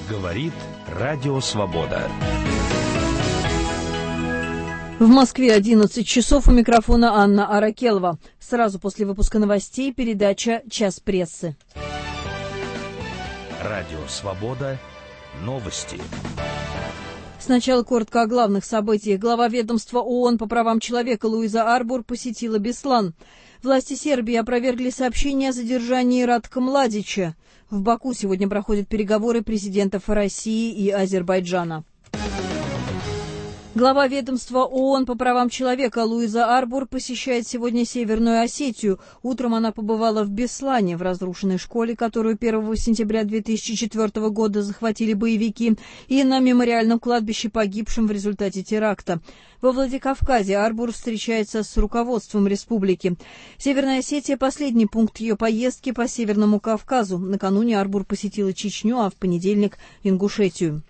Говорит Радио Свобода. В Москве 11 часов, у микрофона Анна Аракелова. Сразу после выпуска новостей передача «Час прессы». Радио Свобода. Новости. Сначала коротко о главных событиях. Глава ведомства ООН по правам человека Луиза Арбур посетила Беслан. Власти Сербии опровергли сообщение о задержании Ратка Младича. В Баку сегодня проходят переговоры президентов России и Азербайджана. Глава ведомства ООН по правам человека Луиза Арбур посещает сегодня Северную Осетию. Утром она побывала в Беслане, в разрушенной школе, которую 1 сентября 2004 года захватили боевики, и на мемориальном кладбище погибшим в результате теракта. Во Владикавказе Арбур встречается с руководством республики. Северная Осетия – последний пункт ее поездки по Северному Кавказу. Накануне Арбур посетила Чечню, а в понедельник – Ингушетию.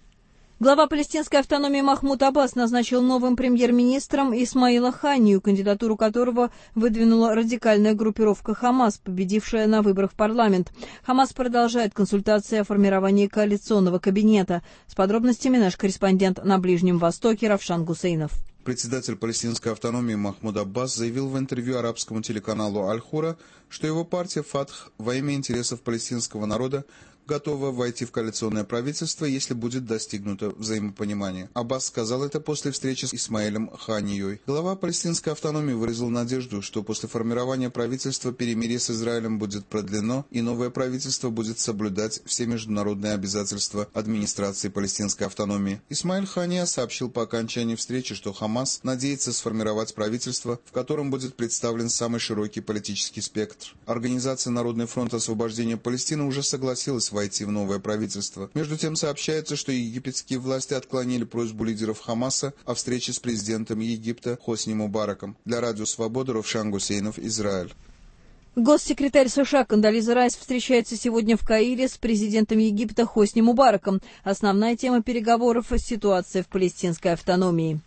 Глава палестинской автономии Махмуд Аббас назначил новым премьер-министром Исмаила Ханию, кандидатуру которого выдвинула радикальная группировка «Хамас», победившая на выборах в парламент. «Хамас» продолжает консультации о формировании коалиционного кабинета. С подробностями наш корреспондент на Ближнем Востоке Равшан Гусейнов. Председатель палестинской автономии Махмуд Аббас заявил в интервью арабскому телеканалу «Аль-Хура», что его партия «Фатх» во имя интересов палестинского народа готова войти в коалиционное правительство, если будет достигнуто взаимопонимание. Аббас сказал это после встречи с Исмаилем Ханией. Глава палестинской автономии выразил надежду, что после формирования правительства перемирие с Израилем будет продлено, и новое правительство будет соблюдать все международные обязательства администрации палестинской автономии. Исмаиль Хания сообщил по окончании встречи, что Хамас надеется сформировать правительство, в котором будет представлен самый широкий политический спектр. Организация Народный фронт освобождения Палестины уже согласилась войти в новое правительство. Между тем сообщается, что египетские власти отклонили просьбу лидеров Хамаса о встрече с президентом Египта Хосни Мубараком. Для Радио Свобода Равшан Гусейнов, Израиль. Госсекретарь США Кондолиза Райс встречается сегодня в Каире с президентом Египта Хосни Мубараком. Основная тема переговоров – ситуация в палестинской автономии.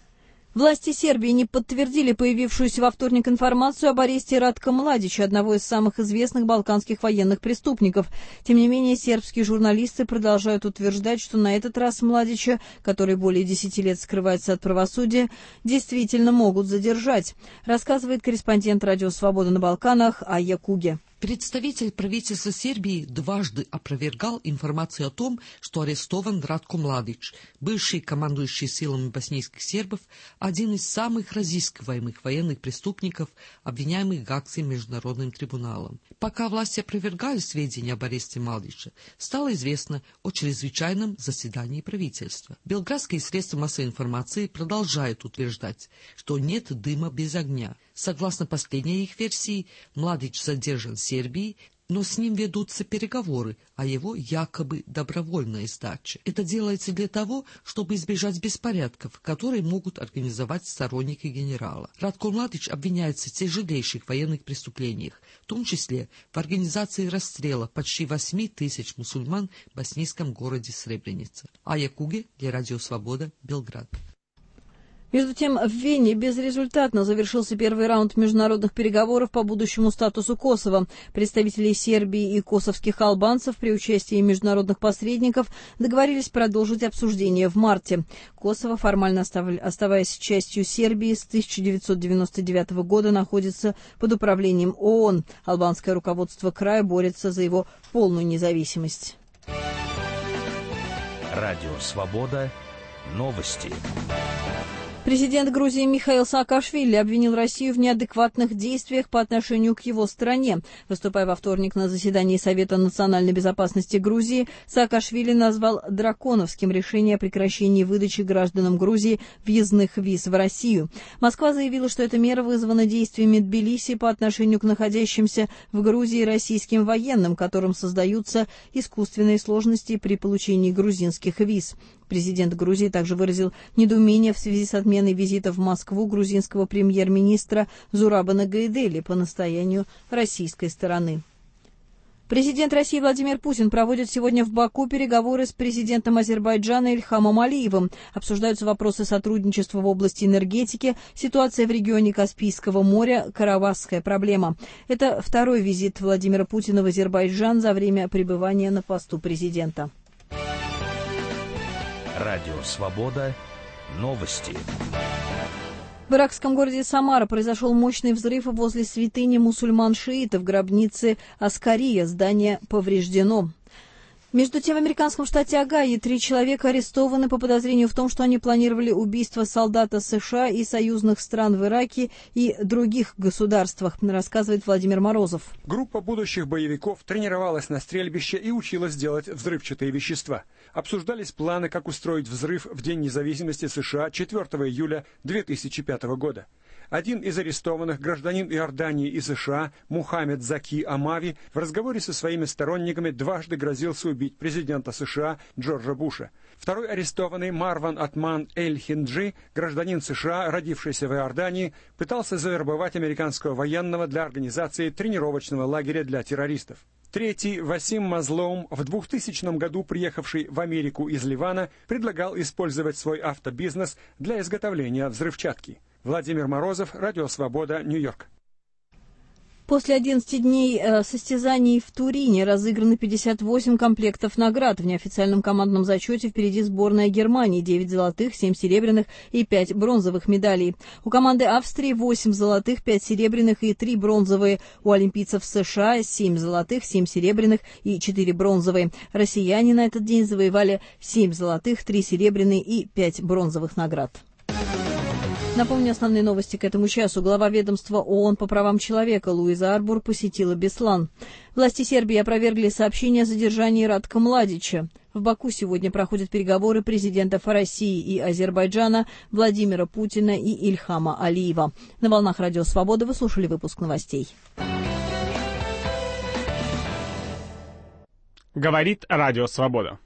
Власти Сербии не подтвердили появившуюся во вторник информацию об аресте Ратка Младича, одного из самых известных балканских военных преступников. Тем не менее, сербские журналисты продолжают утверждать, что на этот раз Младича, который более 10 лет скрывается от правосудия, действительно могут задержать, рассказывает корреспондент Радио Свобода на Балканах Айя Куге. Представитель правительства Сербии дважды опровергал информацию о том, что арестован Ратко Младич, бывший командующий силами боснийских сербов, один из самых разыскиваемых военных преступников, обвиняемых Гаагским международным трибуналом. Пока власти опровергали сведения об аресте Младича, стало известно о чрезвычайном заседании правительства. Белградские средства массовой информации продолжают утверждать, что нет дыма без огня. Согласно последней их версии, Младич задержан в Сербии, но с ним ведутся переговоры о его якобы добровольной сдаче. Это делается для того, чтобы избежать беспорядков, которые могут организовать сторонники генерала. Ратко Младич обвиняется в тяжелейших военных преступлениях, в том числе в организации расстрела почти 8 тысяч мусульман в боснийском городе Сребреница. Айя Куге для Радио Свобода, Белград. Между тем, в Вене безрезультатно завершился первый раунд международных переговоров по будущему статусу Косово. Представители Сербии и косовских албанцев при участии международных посредников договорились продолжить обсуждение в марте. Косово, формально оставаясь частью Сербии, с 1999 года находится под управлением ООН. Албанское руководство края борется за его полную независимость. Радио Свобода. Новости. Президент Грузии Михаил Саакашвили обвинил Россию в неадекватных действиях по отношению к его стране. Выступая во вторник на заседании Совета национальной безопасности Грузии, Саакашвили назвал драконовским решение о прекращении выдачи гражданам Грузии въездных виз в Россию. Москва заявила, что эта мера вызвана действиями Тбилиси по отношению к находящимся в Грузии российским военным, которым создаются искусственные сложности при получении грузинских виз. Президент Грузии также выразил недоумение в связи с отменой визита в Москву грузинского премьер-министра Зурабана Гайдели по настоянию российской стороны. Президент России Владимир Путин проводит сегодня в Баку переговоры с президентом Азербайджана Ильхамом Алиевым. Обсуждаются вопросы сотрудничества в области энергетики, ситуация в регионе Каспийского моря, карабахская проблема. Это второй визит Владимира Путина в Азербайджан за время пребывания на посту президента. Радио «Свобода». Новости. В иракском городе Самара произошел мощный взрыв возле святыни мусульман-шиитов, гробницы Аскария. Здание повреждено. Между тем, в американском штате Огайо 3 человека арестованы по подозрению в том, что они планировали убийство солдата США и союзных стран в Ираке и других государствах, рассказывает Владимир Морозов. Группа будущих боевиков тренировалась на стрельбище и училась делать взрывчатые вещества. Обсуждались планы, как устроить взрыв в День независимости США 4 июля 2005 года. Один из арестованных, гражданин Иордании и США, Мухаммед Заки Амави, в разговоре со своими сторонниками дважды грозился убить президента США Джорджа Буша. Второй арестованный, Марван Атман Эль-Хинджи, гражданин США, родившийся в Иордании, пытался завербовать американского военного для организации тренировочного лагеря для террористов. Третий, Васим Мазлоум, в 2000 году приехавший в Америку из Ливана, предлагал использовать свой автобизнес для изготовления взрывчатки. Владимир Морозов, Радио Свобода, Нью-Йорк. После 11 дней состязаний в Турине разыграны 58 комплектов наград. В неофициальном командном зачете впереди сборная Германии: 9 золотых, 7 серебряных и 5 бронзовых медалей. У команды Австрии 8 золотых, 5 серебряных и 3 бронзовые. У олимпийцев США 7 золотых, 7 серебряных и 4 бронзовые. Россияне на этот день завоевали 7 золотых, 3 серебряные и 5 бронзовых наград. Напомню основные новости к этому часу. Глава ведомства ООН по правам человека Луиза Арбур посетила Беслан. Власти Сербии опровергли сообщение о задержании Радка Младича. В Баку сегодня проходят переговоры президентов России и Азербайджана Владимира Путина и Ильхама Алиева. На волнах Радио Свобода вы слушали выпуск новостей. Говорит Радио Свобода.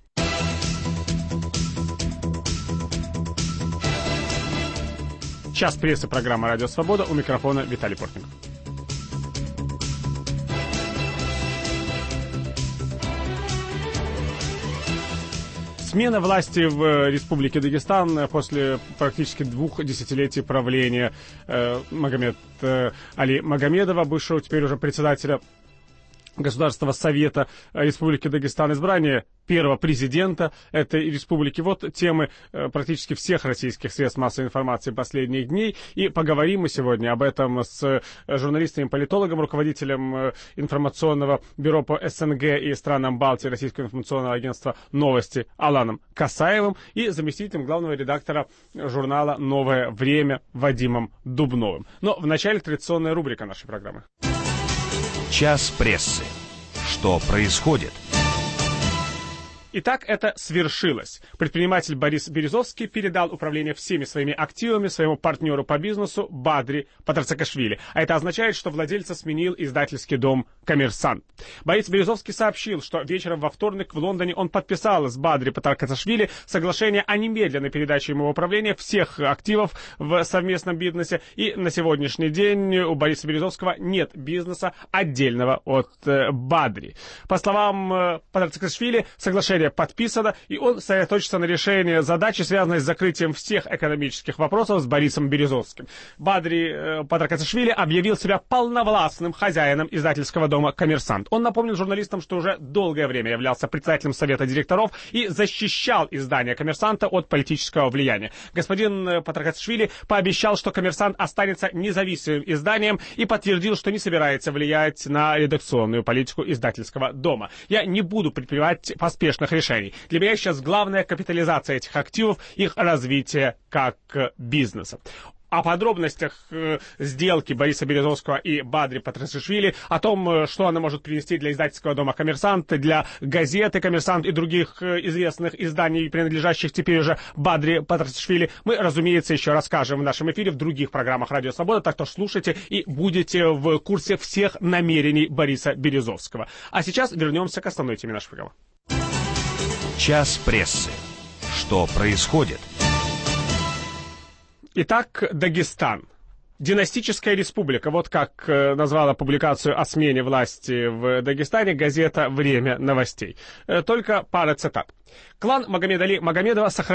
Час прессы, программа «Радио Свобода», у микрофона Виталий Портников. Смена власти в Республике Дагестан после практически 2 десятилетий правления Магомеда Али Магомедова, бывшего теперь уже председателя Государственного совета Республики Дагестан, избрание первого президента этой республики. Вот темы практически всех российских средств массовой информации последних дней. И поговорим мы сегодня об этом с журналистом и политологом, руководителем информационного бюро по СНГ и странам Балтии Российского информационного агентства «Новости» Аланом Касаевым и заместителем главного редактора журнала «Новое время» Вадимом Дубновым. Но вначале традиционная рубрика нашей программы. Час прессы. Что происходит? Итак, это свершилось. Предприниматель Борис Березовский передал управление всеми своими активами своему партнеру по бизнесу Бадри Патарцакашвили. А это означает, что владельца сменил издательский дом «Коммерсант». Борис Березовский сообщил, что вечером во вторник в Лондоне он подписал с Бадри Патарцакашвили соглашение о немедленной передаче ему в управление всех активов в совместном бизнесе. И на сегодняшний день у Бориса Березовского нет бизнеса отдельного от Бадри. По словам Патарцакашвили, соглашение подписано, и он сосредоточится на решении задачи, связанной с закрытием всех экономических вопросов с Борисом Березовским. Бадри Патарцакашвили объявил себя полновластным хозяином издательского дома «Коммерсант». Он напомнил журналистам, что уже долгое время являлся председателем совета директоров и защищал издание «Коммерсанта» от политического влияния. Господин Патарцакашвили пообещал, что «Коммерсант» останется независимым изданием и подтвердил, что не собирается влиять на редакционную политику издательского дома. «Я не буду предпринимать поспешных решений. Для меня сейчас главная капитализация этих активов, их развитие как бизнеса». О подробностях сделки Бориса Березовского и Бадри Патарцакашвили, о том, что она может принести для издательского дома «Коммерсант», для газеты «Коммерсант» и других известных изданий, принадлежащих теперь уже Бадри Патарцакашвили, мы, разумеется, еще расскажем в нашем эфире в других программах «Радио Свобода», так что слушайте и будете в курсе всех намерений Бориса Березовского. А сейчас вернемся к основной теме нашей программы. Час прессы. Что происходит? Итак, Дагестан. Династическая республика. Вот как назвала публикацию о смене власти в Дагестане газета «Время новостей». Только пара цитат. Клан Магомеда Али Магомедова сохранил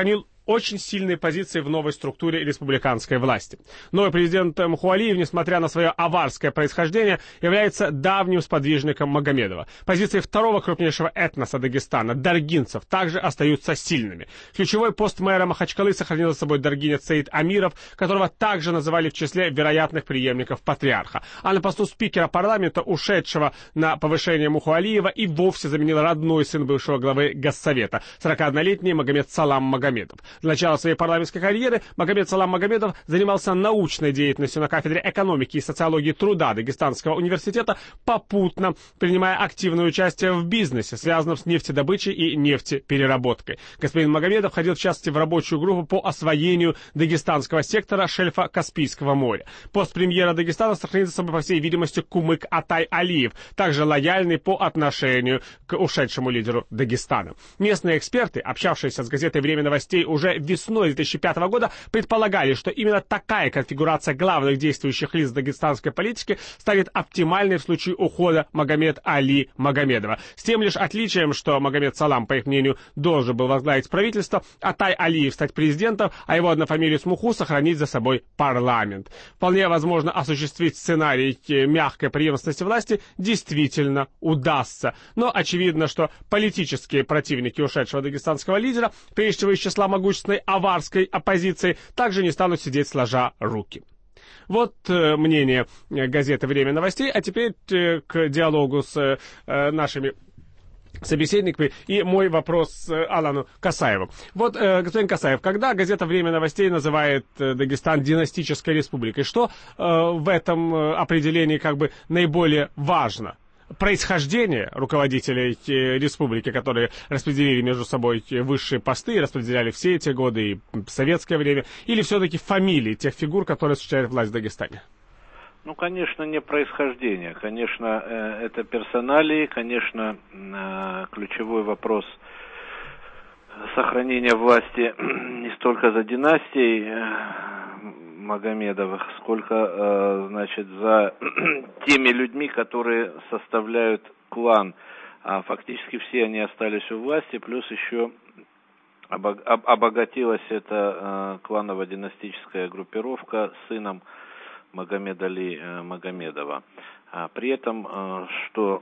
очень сильные позиции в новой структуре республиканской власти. Новый президент Муху-Алиев, несмотря на свое аварское происхождение, является давним сподвижником Магомедова. Позиции второго крупнейшего этноса Дагестана, даргинцев, также остаются сильными. Ключевой пост мэра Махачкалы сохранил за собой даргинец Саид Амиров, которого также называли в числе вероятных преемников патриарха. А на посту спикера парламента, ушедшего на повышение Муху-Алиева, и вовсе заменил родной сын бывшего главы Госсовета, 41-летний Магомед Салам Магомедов. Для начала своей парламентской карьеры Магомед Салам Магомедов занимался научной деятельностью на кафедре экономики и социологии труда Дагестанского университета, попутно принимая активное участие в бизнесе, связанном с нефтедобычей и нефтепереработкой. Господин Магомедов входил в частности в рабочую группу по освоению дагестанского сектора шельфа Каспийского моря. Пост премьера Дагестана сохранит за собой, по всей видимости, Кумык Атай Алиев, также лояльный по отношению к ушедшему лидеру Дагестана. Местные эксперты, общавшиеся с газетой «Время новостей» уже весной 2005 года, предполагали, что именно такая конфигурация главных действующих лиц дагестанской политики станет оптимальной в случае ухода Магомед Али Магомедова. С тем лишь отличием, что Магомед Салам, по их мнению, должен был возглавить правительство, Атай Алиев стать президентом, а его однофамилию Смуху сохранить за собой парламент. Вполне возможно осуществить сценарий мягкой преемственности власти действительно удастся. Но очевидно, что политические противники ушедшего дагестанского лидера, прежде всего из числа могущественной аварской оппозиции, также не станут сидеть сложа руки. Вот мнение газеты «Время новостей», а теперь к диалогу с нашими собеседниками и мой вопрос Алану Касаеву. Вот, господин Касаев, когда газета «Время новостей» называет Дагестан династической республикой, что в этом определении как бы наиболее важно? Происхождение руководителей республики, которые распределили между собой высшие посты, распределяли все эти годы и в советское время, или все-таки фамилии тех фигур, которые осуществляют власть в Дагестане? Ну, конечно, не происхождение. Конечно, это персоналии, конечно, ключевой вопрос сохранения власти не столько за династией Магомедовых, сколько, значит, за теми людьми, которые составляют клан. А фактически все они остались у власти, плюс еще обогатилась эта кланово-династическая группировка сыном Магомеда Али Магомедова. При этом, что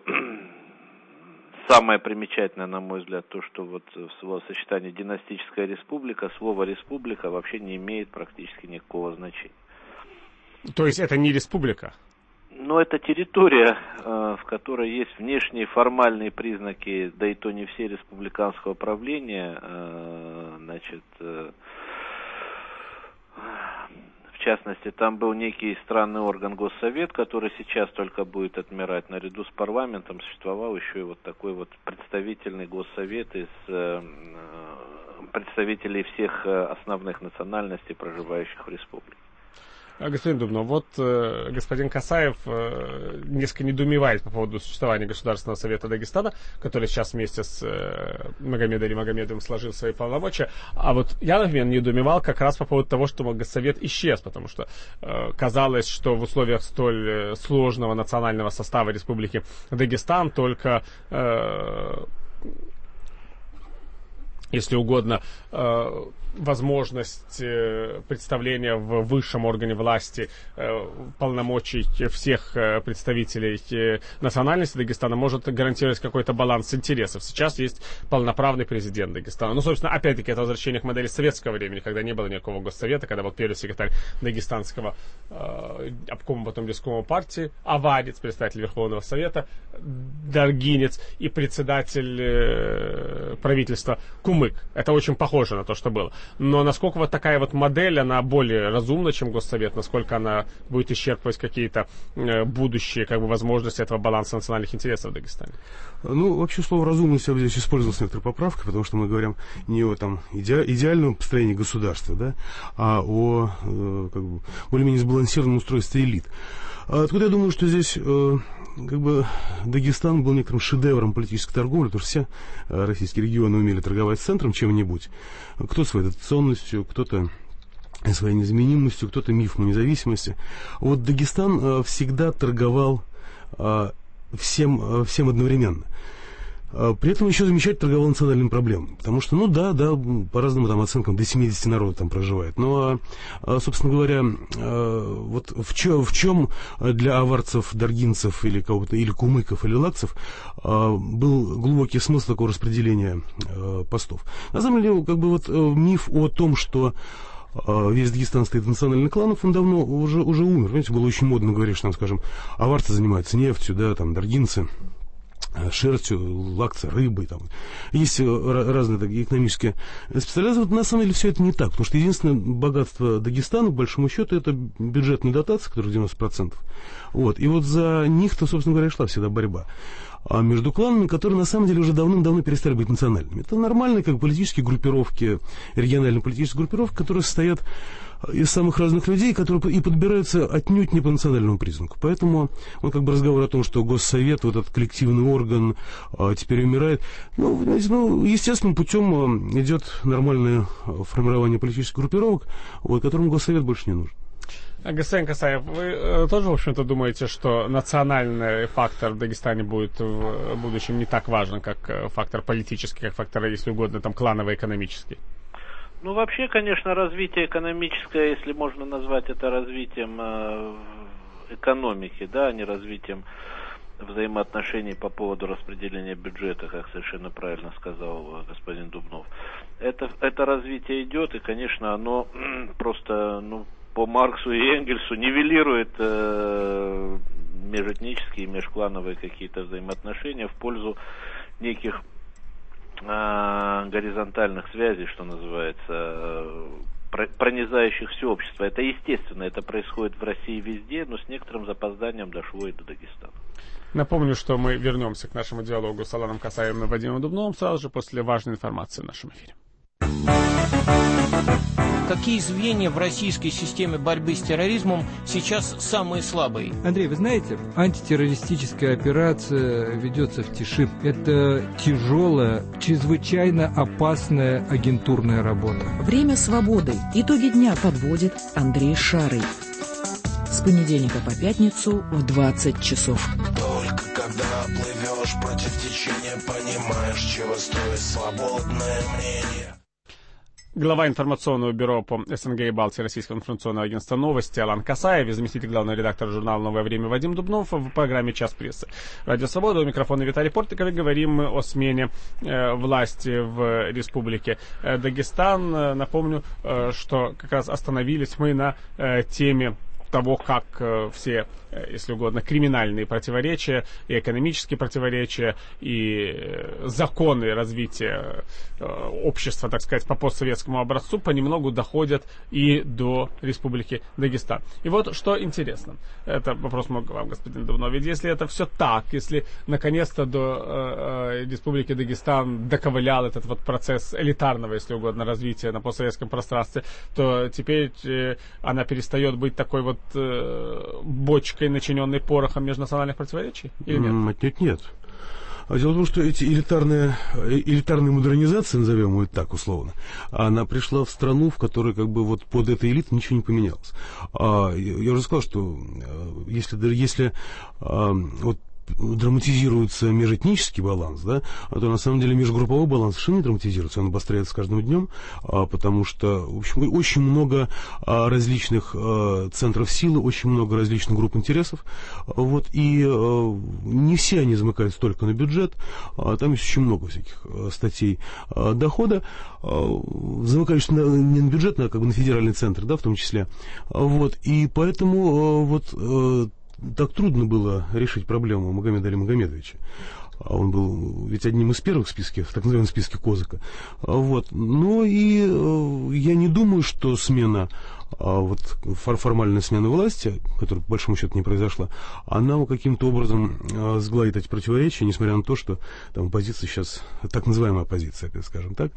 самое примечательное, на мой взгляд, то, что вот в словосочетании «династическая республика» слово «республика» вообще не имеет практически никакого значения. То есть это не республика? Но это территория, в которой есть внешние формальные признаки, да и то не все, республиканского правления, значит, в частности, там был некий странный орган Госсовет, который сейчас только будет отмирать. Наряду с парламентом существовал еще и вот такой вот представительный Госсовет из представителей всех основных национальностей, проживающих в республике. Господин Дубнов, вот господин Касаев несколько недоумевает по поводу существования Государственного совета Дагестана, который сейчас вместе с Магомедом Али Магомедовым сложил свои полномочия. А вот я, например, недоумевал как раз по поводу того, что Госсовет исчез, потому что казалось, что в условиях столь сложного национального состава Республики Дагестан только, если угодно, возможность представления в высшем органе власти полномочий всех представителей национальности Дагестана может гарантировать какой-то баланс интересов. Сейчас есть полноправный президент Дагестана. Ну, собственно, опять-таки, это возвращение к модели советского времени, когда не было никакого госсовета, когда был первый секретарь дагестанского обкома, потом рискома партии, аварец, представитель Верховного Совета, даргинец и председатель правительства Кумык. Это очень похоже на то, что было. Но насколько вот такая вот модель, она более разумна, чем Госсовет, насколько она будет исчерпывать какие-то будущие как бы возможности этого баланса национальных интересов в Дагестане? Ну, вообще слово «разумность» я здесь использовал с некоторой поправкой, потому что мы говорим не о там идеальном построении государства, да, а о как бы более-менее сбалансированном устройстве элит. Откуда я думаю, что здесь как бы Дагестан был некоторым шедевром политической торговли, потому что все российские регионы умели торговать с центром чем-нибудь. Кто своей дотационностью, кто-то своей незаменимостью, кто-то мифом о независимости. Вот Дагестан всегда торговал всем одновременно. При этом еще замечательно торговал национальным проблемам. Потому что, по разным там оценкам, до 70 народов там проживает. Но, собственно говоря, вот в чем для аварцев, даргинцев или кого-то, или кумыков, или лакцев был глубокий смысл такого распределения постов. На самом деле, миф о том, что весь Дагестан стоит национальных кланов, он давно уже умер. Понимаете, было очень модно говорить, что, скажем, аварцы занимаются нефтью, даргинцы шерстью, лакцы, рыбой. Там. Есть разные такие экономические специализации. Вот, на самом деле все это не так, потому что единственное богатство Дагестана, по большому счету, это бюджетные дотации, которые 90%. Вот. И вот за них-то, собственно говоря, шла всегда борьба между кланами, которые на самом деле уже давным-давно перестали быть национальными. Это нормальные политические группировки, региональные политические группировки, которые состоят из самых разных людей, которые и подбираются отнюдь не по национальному признаку. Поэтому разговор о том, что Госсовет, вот этот коллективный орган, теперь умирает, естественным путем идет нормальное формирование политических группировок, которому Госсовет больше не нужен. Господин Касаев, вы тоже, в общем-то, думаете, что национальный фактор в Дагестане будет в будущем не так важен, как фактор политический, как фактор, если угодно, кланово-экономический? Вообще, конечно, развитие экономическое, если можно назвать это развитием экономики, а не развитием взаимоотношений по поводу распределения бюджета, как совершенно правильно сказал господин Дубнов. Это развитие идет, и, конечно, оно просто, по Марксу и Энгельсу нивелирует межэтнические, межклановые какие-то взаимоотношения в пользу неких горизонтальных связей, что называется, пронизающих все общество. Это естественно, это происходит в России везде, но с некоторым запозданием дошло и до Дагестана. Напомню, что мы вернемся к нашему диалогу с Аланом Касаевым и Вадимом Дубновым сразу же после важной информации в нашем эфире. Какие звенья в российской системе борьбы с терроризмом сейчас самые слабые? Андрей, вы знаете, антитеррористическая операция ведется в тиши. Это тяжелая, чрезвычайно опасная агентурная работа. Время свободы. Итоги дня подводит Андрей Шарый. С понедельника по пятницу в 20 часов. Только когда плывешь против течения, понимаешь, чего стоит свободное мнение. Глава информационного бюро по СНГ и Балтии Российского информационного агентства «Новости» Алан Касаев и заместитель главного редактора журнала «Новое время» Вадим Дубнов в программе «Час прессы». Радио «Свобода», у микрофона Виталий Портников, и говорим мы о смене власти в Республике Дагестан. Напомню, что как раз остановились мы на теме того, как все, если угодно, криминальные противоречия, и экономические противоречия, и законы развития общества, так сказать, по постсоветскому образцу понемногу доходят и до Республики Дагестан. И вот что интересно, это вопрос мой к вам, господин Дубнов, ведь если это все так, если наконец-то до Республики Дагестан доковылял этот процесс элитарного, если угодно, развития на постсоветском пространстве, то теперь она перестает быть такой бочкой, начиненной порохом межнациональных противоречий? Или нет? Отнюдь нет. Дело в том, что эти элитарные модернизации, назовем ее так условно, она пришла в страну, в которой под этой элитой ничего не поменялось. Я уже сказал, что если драматизируется межэтнический баланс, то на самом деле межгрупповой баланс совершенно не драматизируется, он обостряется с каждым днем, потому что, в общем, очень много различных центров силы, очень много различных групп интересов, и не все они замыкаются только на бюджет, там есть очень много всяких статей дохода, замыкающихся не на бюджет, а на федеральный центр, в том числе, и поэтому так трудно было решить проблему Магомеда Али Магомедовича. Он был ведь одним из первых в списке, в так называемом списке Козыка. Но и я не думаю, что формальная смена власти, которая по большому счету не произошла, она каким-то образом сгладит эти противоречия, несмотря на то, что там оппозиция сейчас, так называемая оппозиция, скажем так,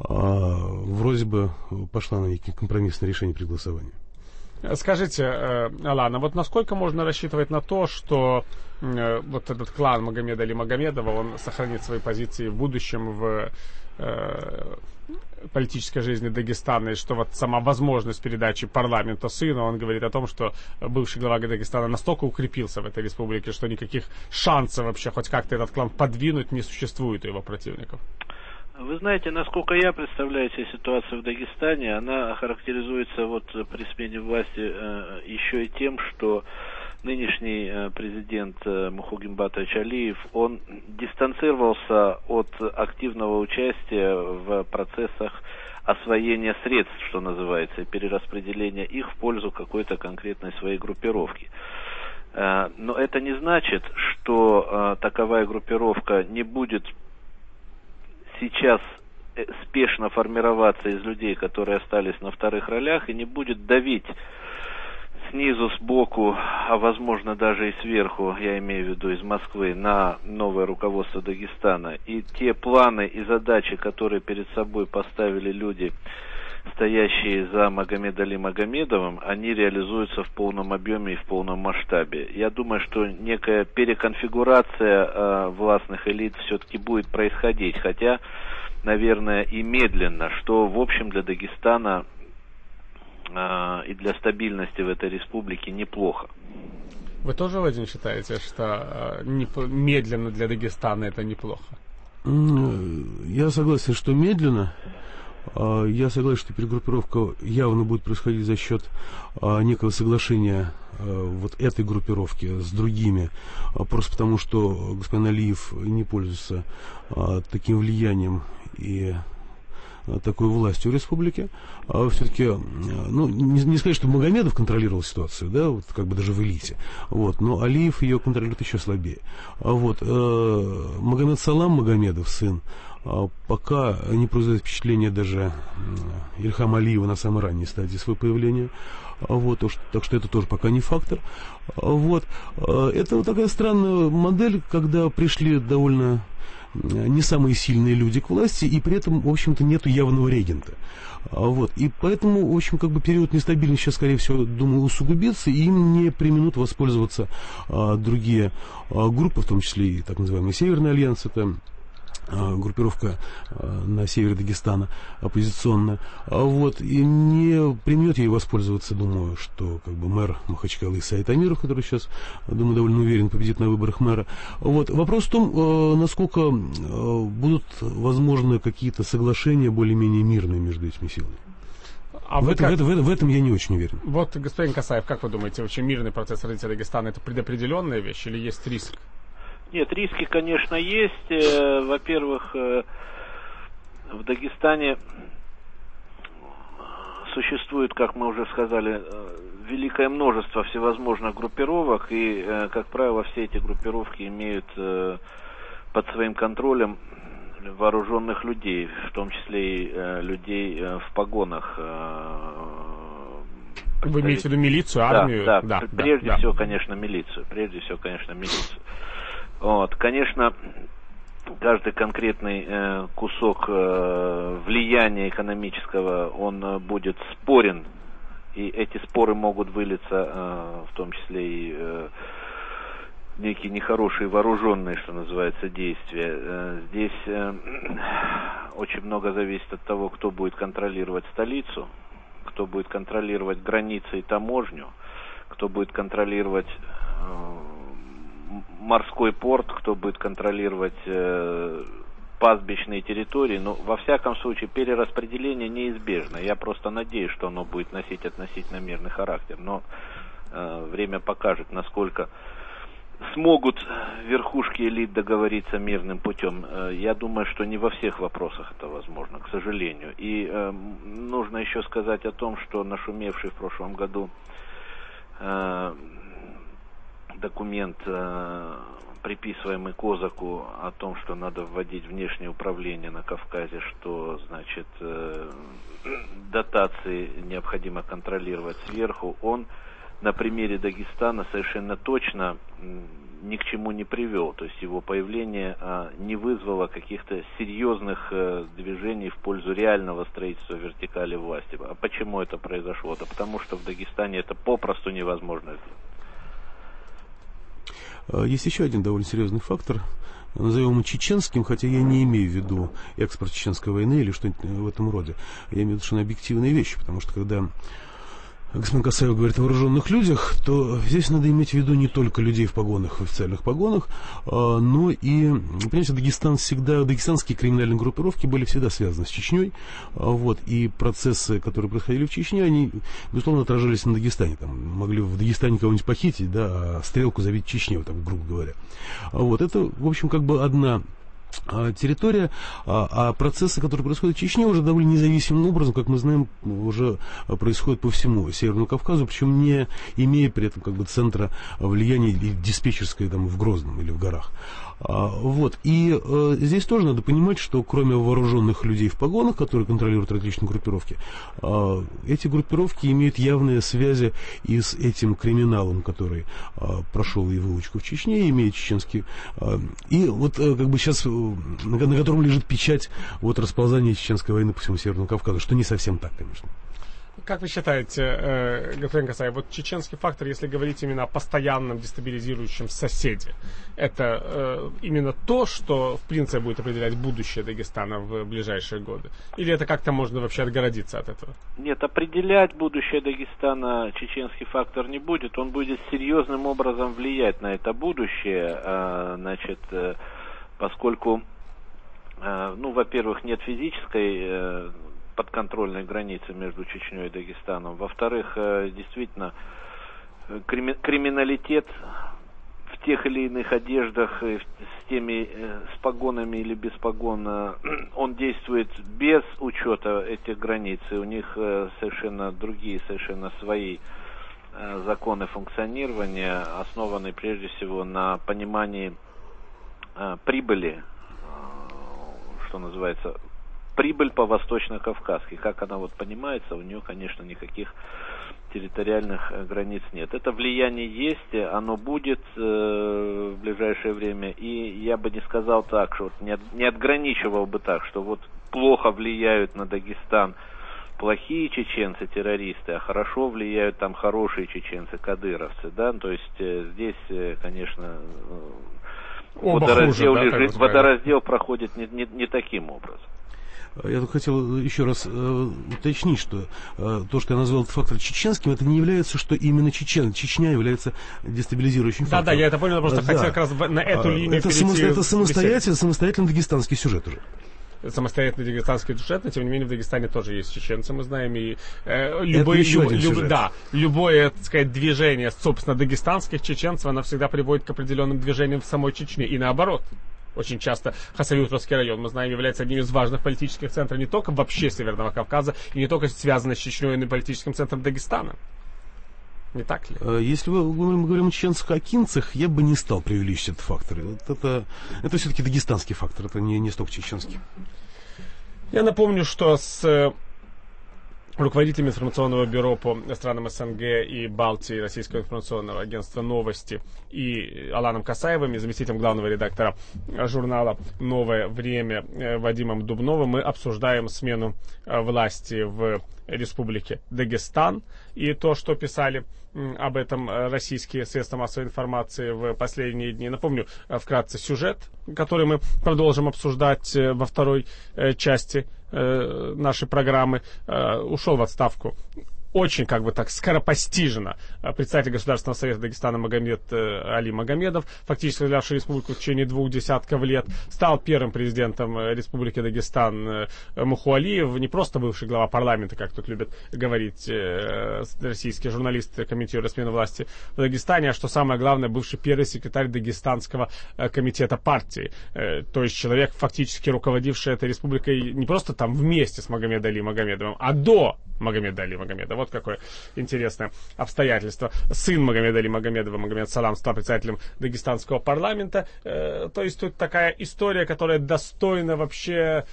вроде бы пошла на некие компромиссные решения при голосовании. Скажите, Алана, насколько можно рассчитывать на то, что этот клан Магомеда Али Магомедова, он сохранит свои позиции в будущем в политической жизни Дагестана, и что вот сама возможность передачи парламента сыну, он говорит о том, что бывший глава Дагестана настолько укрепился в этой республике, что никаких шансов вообще хоть как-то этот клан подвинуть не существует у его противников. Вы знаете, насколько я представляю себе ситуацию в Дагестане, она характеризуется вот при смене власти еще и тем, что нынешний президент Мухогин Батович Алиев, он дистанцировался от активного участия в процессах освоения средств, что называется, и перераспределения их в пользу какой-то конкретной своей группировки. Но это не значит, что таковая группировка не будет сейчас спешно формироваться из людей, которые остались на вторых ролях, и не будет давить снизу, сбоку, а возможно даже и сверху, я имею в виду из Москвы, на новое руководство Дагестана. И те планы и задачи, которые перед собой поставили люди, стоящие за Магомед Али Магомедовым, они реализуются в полном объеме и в полном масштабе. Я думаю, что некая переконфигурация властных элит все-таки будет происходить, хотя, наверное, и медленно, что, в общем, для Дагестана и для стабильности в этой республике неплохо. Вы тоже, Владимир, считаете, что медленно для Дагестана это неплохо? Я согласен, что медленно. Я согласен, что перегруппировка явно будет происходить за счет некого соглашения вот этой группировки с другими, просто потому что господин Алиев не пользуется таким влиянием и такой властью в республике. Все-таки, ну, не сказать, что Магомедов контролировал ситуацию, да, вот как бы даже в элите, вот, но Алиев ее контролирует еще слабее. Вот, Магомед Салам Магомедов, сын, пока не производит впечатление даже Ильхама Алиева на самой ранней стадии своего появления. Вот, так что это тоже пока не фактор. Вот, это вот такая странная модель, когда пришли довольно не самые сильные люди к власти, и при этом, в общем-то, нету явного регента. Вот. И поэтому, в общем, как бы период нестабильности сейчас, скорее всего, думаю, усугубится, и им не преминут воспользоваться другие группы, в том числе и так называемый Северный альянс, это группировка на севере Дагестана оппозиционная, вот, и не применет ей воспользоваться, думаю, что как бы мэр Махачкалы Саид Амиров, который сейчас, думаю, довольно уверен победит на выборах мэра. Вот. Вопрос в том, насколько будут возможны какие-то соглашения более-менее мирные между этими силами. В этом я не очень уверен. Вот, господин Касаев, как вы думаете, вообще мирный процесс развития Дагестана — это предопределенная вещь или есть риск? Нет, риски, конечно, есть. Во-первых, в Дагестане существует, как мы уже сказали, великое множество всевозможных группировок, и, как правило, все эти группировки имеют под своим контролем вооруженных людей, в том числе и людей в погонах. Вы имеете в виду милицию, армию? Да, прежде всего, конечно, милицию. Вот, конечно, каждый конкретный кусок влияния экономического, он будет спорен, и эти споры могут вылиться, в том числе и некие нехорошие вооруженные, что называется, действия. Здесь очень много зависит от того, кто будет контролировать столицу, кто будет контролировать границы и таможню, кто будет контролировать морской порт, кто будет контролировать пастбищные территории. Но, во всяком случае, перераспределение неизбежно. Я просто надеюсь, что оно будет носить относительно мирный характер. Но время покажет, насколько смогут верхушки элит договориться мирным путем. Я думаю, что не во всех вопросах это возможно, к сожалению. И нужно еще сказать о том, что нашумевший в прошлом году документ, приписываемый Козаку, о том, что надо вводить внешнее управление на Кавказе, что, значит, дотации необходимо контролировать сверху, он на примере Дагестана совершенно точно ни к чему не привел. То есть его появление не вызвало каких-то серьезных движений в пользу реального строительства вертикали власти. А почему это произошло? Да потому что в Дагестане это попросту невозможно сделать. Есть еще один довольно серьезный фактор, назовем чеченским, хотя я не имею в виду экспорт чеченской войны или что-нибудь в этом роде. Я имею в виду совершенно объективные вещи, потому что когда господин Касаев говорит о вооруженных людях, то здесь надо иметь в виду не только людей в погонах, в официальных погонах, но и, понимаете, дагестанские криминальные группировки были всегда связаны с Чечней, и процессы, которые происходили в Чечне, они, безусловно, отражались на Дагестане. Там могли в Дагестане кого-нибудь похитить, а стрелку забить в Чечне, грубо говоря. Это, в общем, одна территория, а процессы, которые происходят в Чечне, уже довольно независимым образом, как мы знаем, уже происходят по всему Северному Кавказу, причем не имея при этом центра влияния диспетчерской в Грозном или в горах. И здесь тоже надо понимать, что кроме вооруженных людей в погонах, которые контролируют различные группировки, эти группировки имеют явные связи и с этим криминалом, который прошел и выучку в Чечне, имеет чеченский, и сейчас на котором лежит печать расползания чеченской войны по всему Северному Кавказу, что не совсем так, конечно. Как вы считаете, господин Касаев, чеченский фактор, если говорить именно о постоянном дестабилизирующем соседе, это именно то, что, в принципе, будет определять будущее Дагестана в ближайшие годы? Или это как-то можно вообще отгородиться от этого? Нет, определять будущее Дагестана чеченский фактор не будет. Он будет серьезным образом влиять на это будущее, поскольку, во-первых, нет физической подконтрольной границы между Чечней и Дагестаном. Во-вторых, действительно, криминалитет в тех или иных одеждах, с погонами или без погон, он действует без учета этих границ. И у них совершенно другие, совершенно свои законы функционирования, основанные прежде всего на понимании прибыли, что называется, прибыль по-восточно-кавказски. Как она понимается, у нее, конечно, никаких территориальных границ нет. Это влияние есть, оно будет в ближайшее время. И я бы не сказал так, что не отграничивал бы так, что плохо влияют на Дагестан плохие чеченцы, террористы, а хорошо влияют там хорошие чеченцы, кадыровцы. Да? То есть здесь, конечно, водораздел проходит не таким образом. Я тут хотел еще раз уточнить, что то, что я назвал этот фактор чеченским, это не является, что именно Чечня является дестабилизирующим фактором. Да, я это понял, просто хотел как раз на эту линию перейти. Это самостоятельный дагестанский сюжет уже. Самостоятельный дагестанский сюжет, но тем не менее в Дагестане тоже есть чеченцы, мы знаем, и любое, так сказать, движение, собственно, дагестанских чеченцев, оно всегда приводит к определенным движениям в самой Чечне, и наоборот. Очень часто Хасавюртовский район, мы знаем, является одним из важных политических центров не только вообще Северного Кавказа, и не только связано с Чечней, но и политическим центром Дагестана. Не так ли? Если мы говорим о чеченцах-акинцах, я бы не стал преувеличить этот фактор. Это все-таки дагестанский фактор, это не столько чеченский. Я напомню, что с руководителем информационного бюро по странам СНГ и Балтии Российского информационного агентства «Новости» и Аланом Касаевым, и заместителем главного редактора журнала «Новое время» Вадимом Дубновым мы обсуждаем смену власти в Республике Дагестан и то, что писали об этом российские средства массовой информации в последние дни. Напомню вкратце сюжет, который мы продолжим обсуждать во второй части нашей программы. Ушел в отставку очень скоропостижно председатель Государственного совета Дагестана Магомед Али Магомедов, фактически возглавлявший республику в течение 2 десятков лет, стал первым президентом Республики Дагестан Мухуалиев, не просто бывший глава парламента, как тут любят говорить российские журналисты, комментируя смену власти в Дагестане, а что самое главное, бывший первый секретарь Дагестанского комитета партии. То есть человек, фактически руководивший этой республикой не просто там вместе с Магомед Али Магомедовым, а до Магомеда Али Магомедова. Вот какое интересное обстоятельство. Сын Магомеда Али Магомедова, Магомед Салам, стал председателем Дагестанского парламента. То есть тут такая история, которая достойна вообще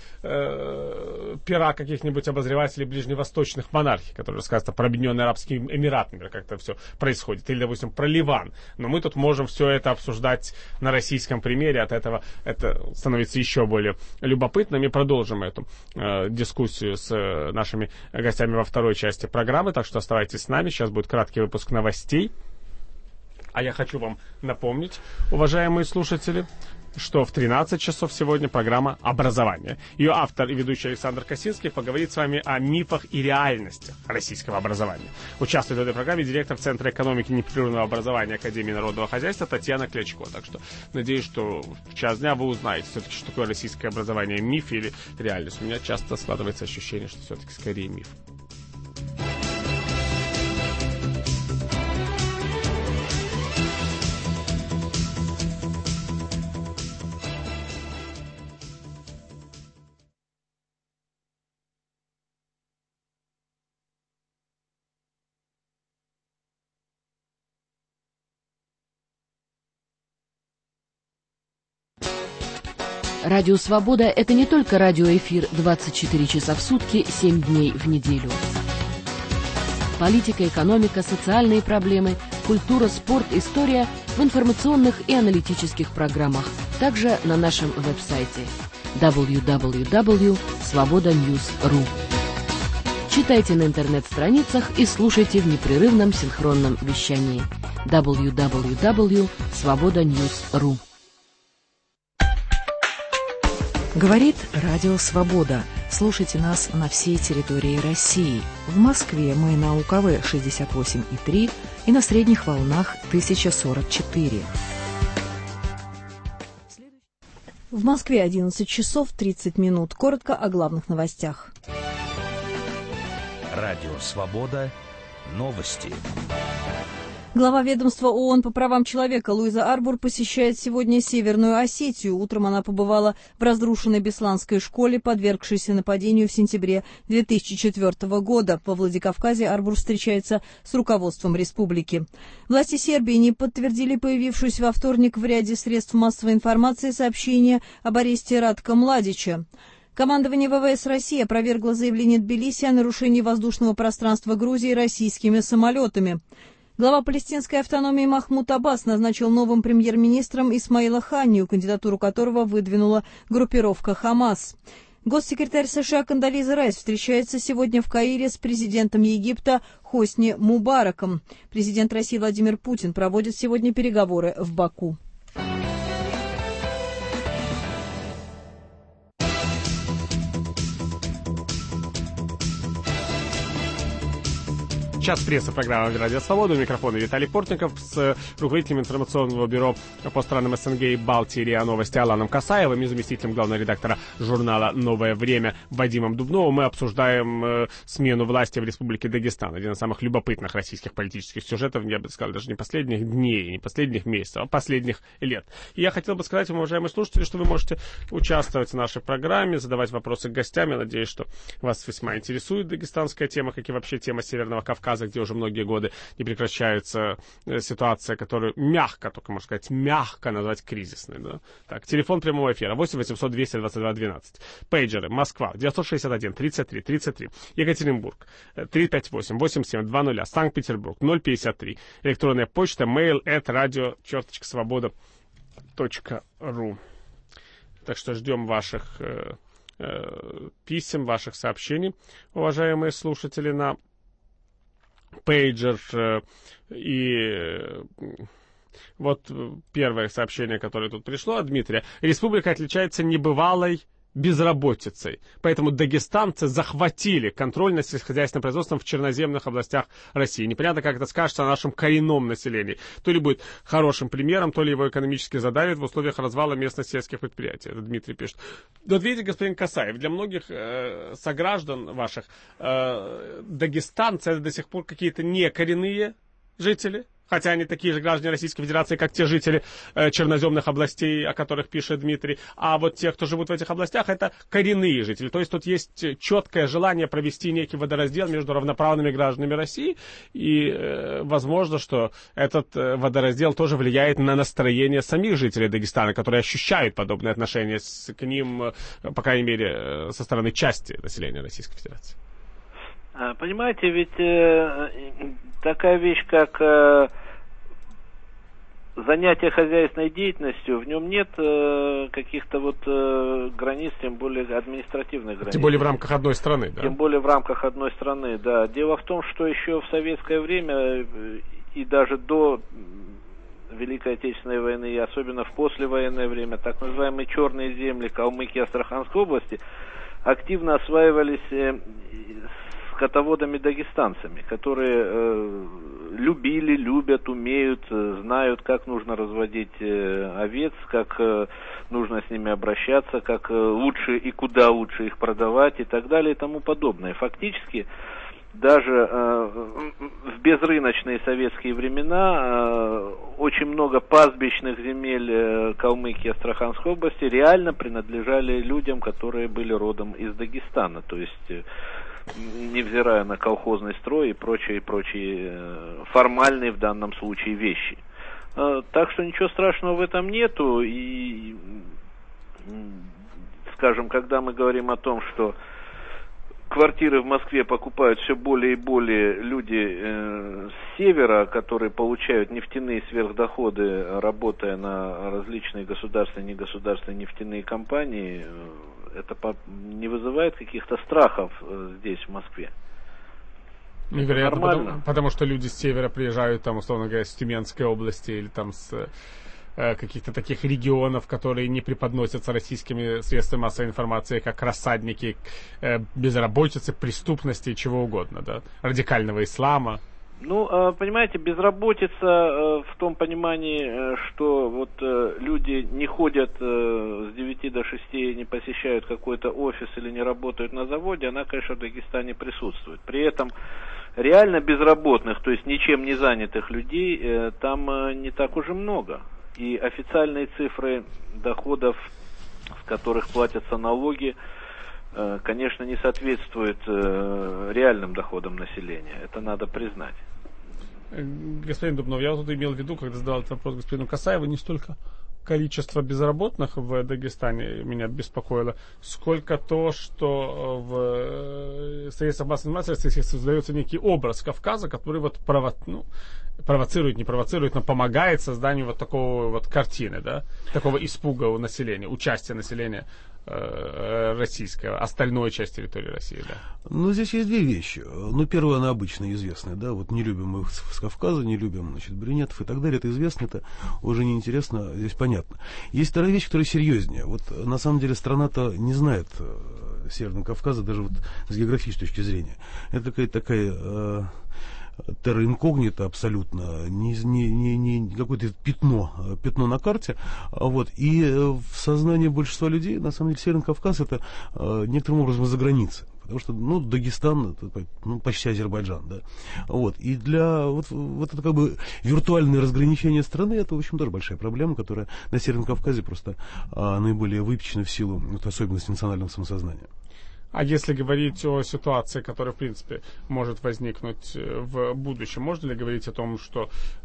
пера каких-нибудь обозревателей ближневосточных монархий, которые рассказывают про Объединенные Арабские Эмираты, например, как это все происходит. Или, допустим, про Ливан. Но мы тут можем все это обсуждать на российском примере. От этого это становится еще более любопытным. И продолжим эту дискуссию с нашими гостями во второй части программы, так что оставайтесь с нами. Сейчас будет краткий выпуск новостей. А я хочу вам напомнить, уважаемые слушатели, что в 13 часов сегодня программа «Образование». Ее автор и ведущий Александр Косинский поговорит с вами о мифах и реальностях российского образования. Участвует в этой программе директор Центра экономики непрерывного образования Академии народного хозяйства Татьяна Клячко. Так что надеюсь, что в час дня вы узнаете все-таки, что такое российское образование, миф или реальность. У меня часто складывается ощущение, что все-таки скорее миф. Радио «Свобода» — это не только радиоэфир 24 часа в сутки, 7 дней в неделю. Политика, экономика, социальные проблемы, культура, спорт, история в информационных и аналитических программах. Также на нашем веб-сайте www.svobodanews.ru. Читайте на интернет-страницах и слушайте в непрерывном синхронном вещании www.svobodanews.ru. Говорит Радио Свобода. Слушайте нас на всей территории России. В Москве мы на УКВ 68,3 и на средних волнах 1044. В Москве 11 часов 30 минут. Коротко о главных новостях. Радио «Свобода». Новости. Глава ведомства ООН по правам человека Луиза Арбур посещает сегодня Северную Осетию. Утром она побывала в разрушенной Бесланской школе, подвергшейся нападению в сентябре 2004 года. Во Владикавказе Арбур встречается с руководством республики. Власти Сербии не подтвердили появившуюся во вторник в ряде средств массовой информации сообщение об аресте Радка Младича. Командование ВВС России опровергло заявление Тбилиси о нарушении воздушного пространства Грузии российскими самолетами. Глава палестинской автономии Махмуд Аббас назначил новым премьер-министром Исмаила Ханию, кандидатуру которого выдвинула группировка «Хамас». Госсекретарь США Кондолиза Райс встречается сегодня в Каире с президентом Египта Хосни Мубараком. Президент России Владимир Путин проводит сегодня переговоры в Баку. Час прессы, программа «Радио Свобода». У микрофона Виталий Портников с руководителем информационного бюро по странам СНГ и Балтии РИА Новости Аланом Касаевым и заместителем главного редактора журнала «Новое время» Вадимом Дубновым. Мы обсуждаем смену власти в Республике Дагестан. Один из самых любопытных российских политических сюжетов, я бы сказал, даже не последних дней, не последних месяцев, а последних лет. И я хотел бы сказать вам, уважаемые слушатели, что вы можете участвовать в нашей программе, задавать вопросы к гостям. Я надеюсь, что вас весьма интересует дагестанская тема, как и вообще тема Северного Кавказа, где уже многие годы не прекращается ситуация, которую мягко, только можно сказать, мягко назвать кризисной. Да? Так, телефон прямого эфира 8 800 222 12. Пейджеры: Москва 961 33 33. Екатеринбург 358 87 20. Санкт-Петербург 053. Электронная почта mail@radio_svoboda.ru. Так что ждем ваших писем, ваших сообщений, уважаемые слушатели, на пейджер. И вот первое сообщение, которое тут пришло от Дмитрия. Республика отличается небывалой безработицей. Поэтому дагестанцы захватили контроль над сельскохозяйственным производством в черноземных областях России. Непонятно, как это скажется о нашем коренном населении. То ли будет хорошим примером, то ли его экономически задавит в условиях развала местных сельских предприятий. Это Дмитрий пишет. Вот видите, господин Касаев, для многих сограждан ваших дагестанцы это до сих пор какие-то некоренные жители. Хотя они такие же граждане Российской Федерации, как те жители черноземных областей, о которых пишет Дмитрий. А вот те, кто живут в этих областях, это коренные жители. То есть тут есть четкое желание провести некий водораздел между равноправными гражданами России. И возможно, что этот водораздел тоже влияет на настроение самих жителей Дагестана, которые ощущают подобные отношения к ним, по крайней мере, со стороны части населения Российской Федерации. Понимаете, ведь такая вещь, как занятие хозяйственной деятельностью, в нем нет каких-то вот границ, тем более административных границ. Тем более в рамках одной страны, да? Тем более в рамках одной страны, да. Дело в том, что еще в советское время и даже до Великой Отечественной войны и особенно в послевоенное время, так называемые черные земли Калмыкии и Астраханской области активно осваивались скотоводами-дагестанцами, которые любили, любят, умеют, знают, как нужно разводить овец, как нужно с ними обращаться, как лучше и куда лучше их продавать и так далее и тому подобное. Фактически, даже в безрыночные советские времена очень много пастбищных земель Калмыкии и Астраханской области реально принадлежали людям, которые были родом из Дагестана, то есть невзирая на колхозный строй и прочие формальные в данном случае вещи. Так что ничего страшного в этом нету. И, скажем, когда мы говорим о том, что квартиры в Москве покупают все более и более люди с севера, которые получают нефтяные сверхдоходы, работая на различные государственные и негосударственные нефтяные компании, это не вызывает каких-то страхов здесь, в Москве? Невероятно, потому что люди с севера приезжают, там, условно говоря, с Тюменской области или там с каких-то таких регионов, которые не преподносятся российскими средствами массовой информации как рассадники безработицы, преступности и чего угодно, да, радикального ислама. Ну, понимаете, безработица в том понимании, что вот люди не ходят с 9 до 6, не посещают какой-то офис или не работают на заводе, она, конечно, в Дагестане присутствует. При этом реально безработных, то есть ничем не занятых людей, там не так уж и много. И официальные цифры доходов, с которых платятся налоги, конечно, не соответствуют реальным доходам населения. Это надо признать. Господин Дубнов, я вот тут имел в виду, когда задал этот вопрос господину Касаеву, не столько количество безработных в Дагестане меня беспокоило, сколько то, что в средствах массовой информации создается некий образ Кавказа, который вот провоцирует, не провоцирует, но помогает созданию вот такого вот картины, да, такого испуга у населения, участия населения российского, остальной часть территории России, да. Ну, здесь есть две вещи. Ну, первая, она обычно известная, да, вот не любим мы с Кавказа, не любим, значит, брюнетов и так далее, это известно, это уже неинтересно, здесь понятно. Есть вторая вещь, которая серьезнее. Вот, на самом деле, страна-то не знает Северного Кавказа даже вот с географической точки зрения. Это какая-то такая терра инкогнита абсолютно, не какое-то пятно на карте, вот, и в сознании большинства людей, на самом деле, Северный Кавказ это некоторым образом за границей. Потому что, ну, Дагестан, это, ну, почти Азербайджан, да. Вот. И для вот это как бы виртуальное разграничение страны, это, в общем, тоже большая проблема, которая на Северном Кавказе просто наиболее выпечена в силу вот, особенностей национального самосознания. А если говорить о ситуации, которая, в принципе, может возникнуть в будущем, можно ли говорить о том, что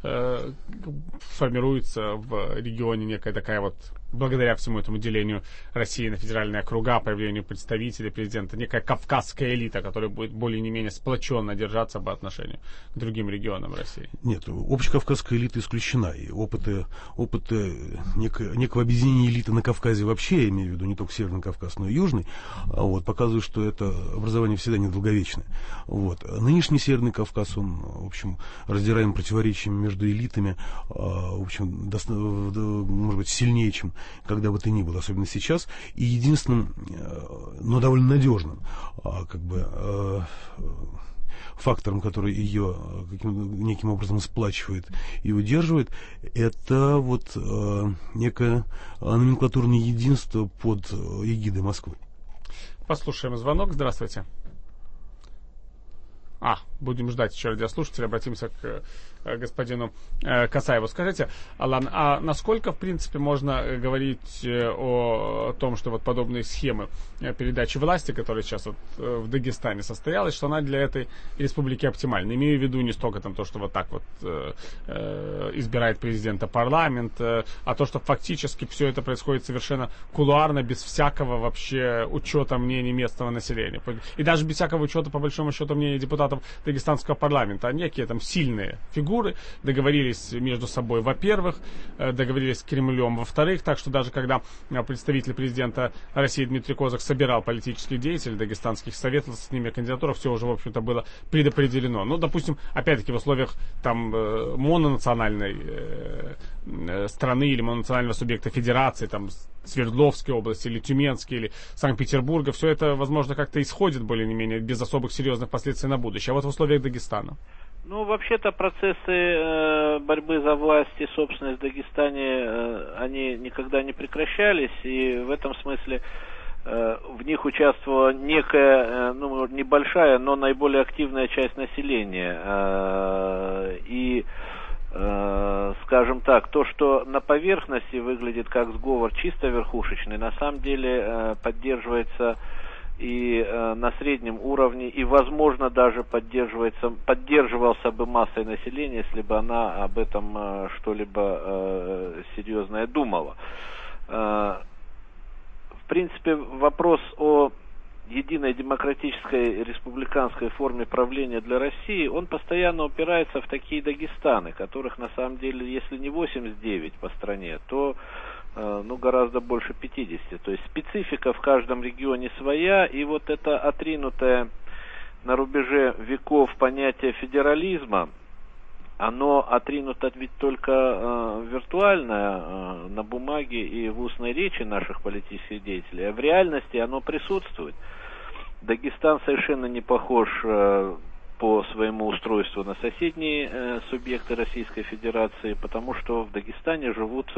формируется в регионе некая такая вот, благодаря всему этому делению России на федеральные округа, появлению представителей президента, некая кавказская элита, которая будет более-менее сплоченно держаться по отношению к другим регионам России? Нет, общекавказская элита исключена. И опыты некого объединения элиты на Кавказе вообще, я имею в виду не только Северный Кавказ, но и Южный, вот, показывают, что это образование всегда недолговечное. Вот. Нынешний Северный Кавказ, он, в общем, раздираем противоречиями между элитами, в общем, может быть, сильнее, чем когда бы то ни было, особенно сейчас, и единственным, но довольно надежным, как бы, фактором, который ее неким образом сплачивает и удерживает, это вот некое номенклатурное единство под эгидой Москвы. Послушаем звонок. Здравствуйте. Будем ждать еще радиослушателя. Обратимся к господину Касаеву. Скажите, Алан, а насколько, в принципе, можно говорить о том, что вот подобные схемы передачи власти, которая сейчас вот в Дагестане состоялась, что она для этой республики оптимальна? Имею в виду не столько там то, что вот так вот избирает президента парламент, а то, что фактически все это происходит совершенно кулуарно, без всякого вообще учета мнений местного населения. И даже без всякого учета, по большому счету, мнений депутатов дагестанского парламента, а некие там сильные фигуры договорились между собой, во-первых, договорились с Кремлем, во-вторых, так что даже когда представитель президента России Дмитрий Козак собирал политических деятелей дагестанских, советовался с ними о кандидатурах, все уже, в общем-то, было предопределено. Ну, допустим, опять-таки в условиях там мононациональной страны или мононационального субъекта федерации, там, Свердловской области или Тюменской или Санкт-Петербурга, все это, возможно, как-то исходит более-менее без особых серьезных последствий на будущее. А вот в условиях Дагестана? Ну, вообще-то процессы борьбы за власть и собственность в Дагестане, они никогда не прекращались, и в этом смысле в них участвовала некая, ну, небольшая, но наиболее активная часть населения. И, скажем так, то, что на поверхности выглядит как сговор чисто верхушечный, на самом деле поддерживается и на среднем уровне, и, возможно, даже поддерживался бы массой населения, если бы она об этом что-либо серьезное думала. В принципе, вопрос о единой демократической республиканской форме правления для России, он постоянно упирается в такие Дагестаны, которых на самом деле, если не 89 по стране, то гораздо больше 50. То есть специфика в каждом регионе своя, и вот это отринутое на рубеже веков понятие федерализма, оно отринуто ведь только виртуально на бумаге и в устной речи наших политических деятелей, а в реальности оно присутствует. Дагестан совершенно не похож по своему устройству на соседние субъекты Российской Федерации, потому что в Дагестане живут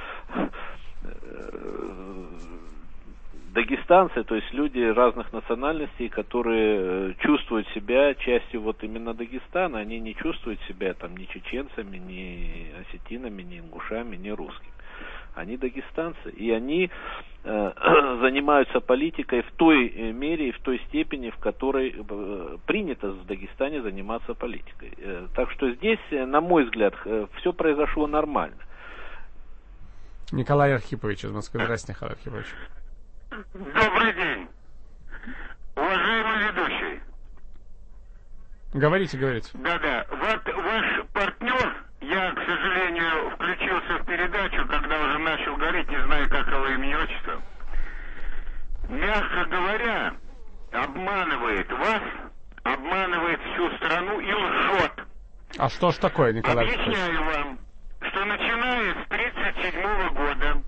дагестанцы, то есть люди разных национальностей, которые чувствуют себя частью вот именно Дагестана, они не чувствуют себя там ни чеченцами, ни осетинами, ни ингушами, ни русскими. Они дагестанцы, и они занимаются политикой в той мере и в той степени, в которой принято в Дагестане заниматься политикой. Так что здесь, на мой взгляд, все произошло нормально. Николай Архипович из Москвы. Здравствуйте, Николай Архипович. Добрый день, уважаемый ведущий. Говорите. Да. Вот ваш партнер, я, к сожалению, включился в передачу, когда уже начал говорить, не знаю, как его имя, отчество. Мягко говоря, обманывает вас, обманывает всю страну и лжет. А что ж такое, Николай Архипович? Объясняю вам, что начиная с 1937 года,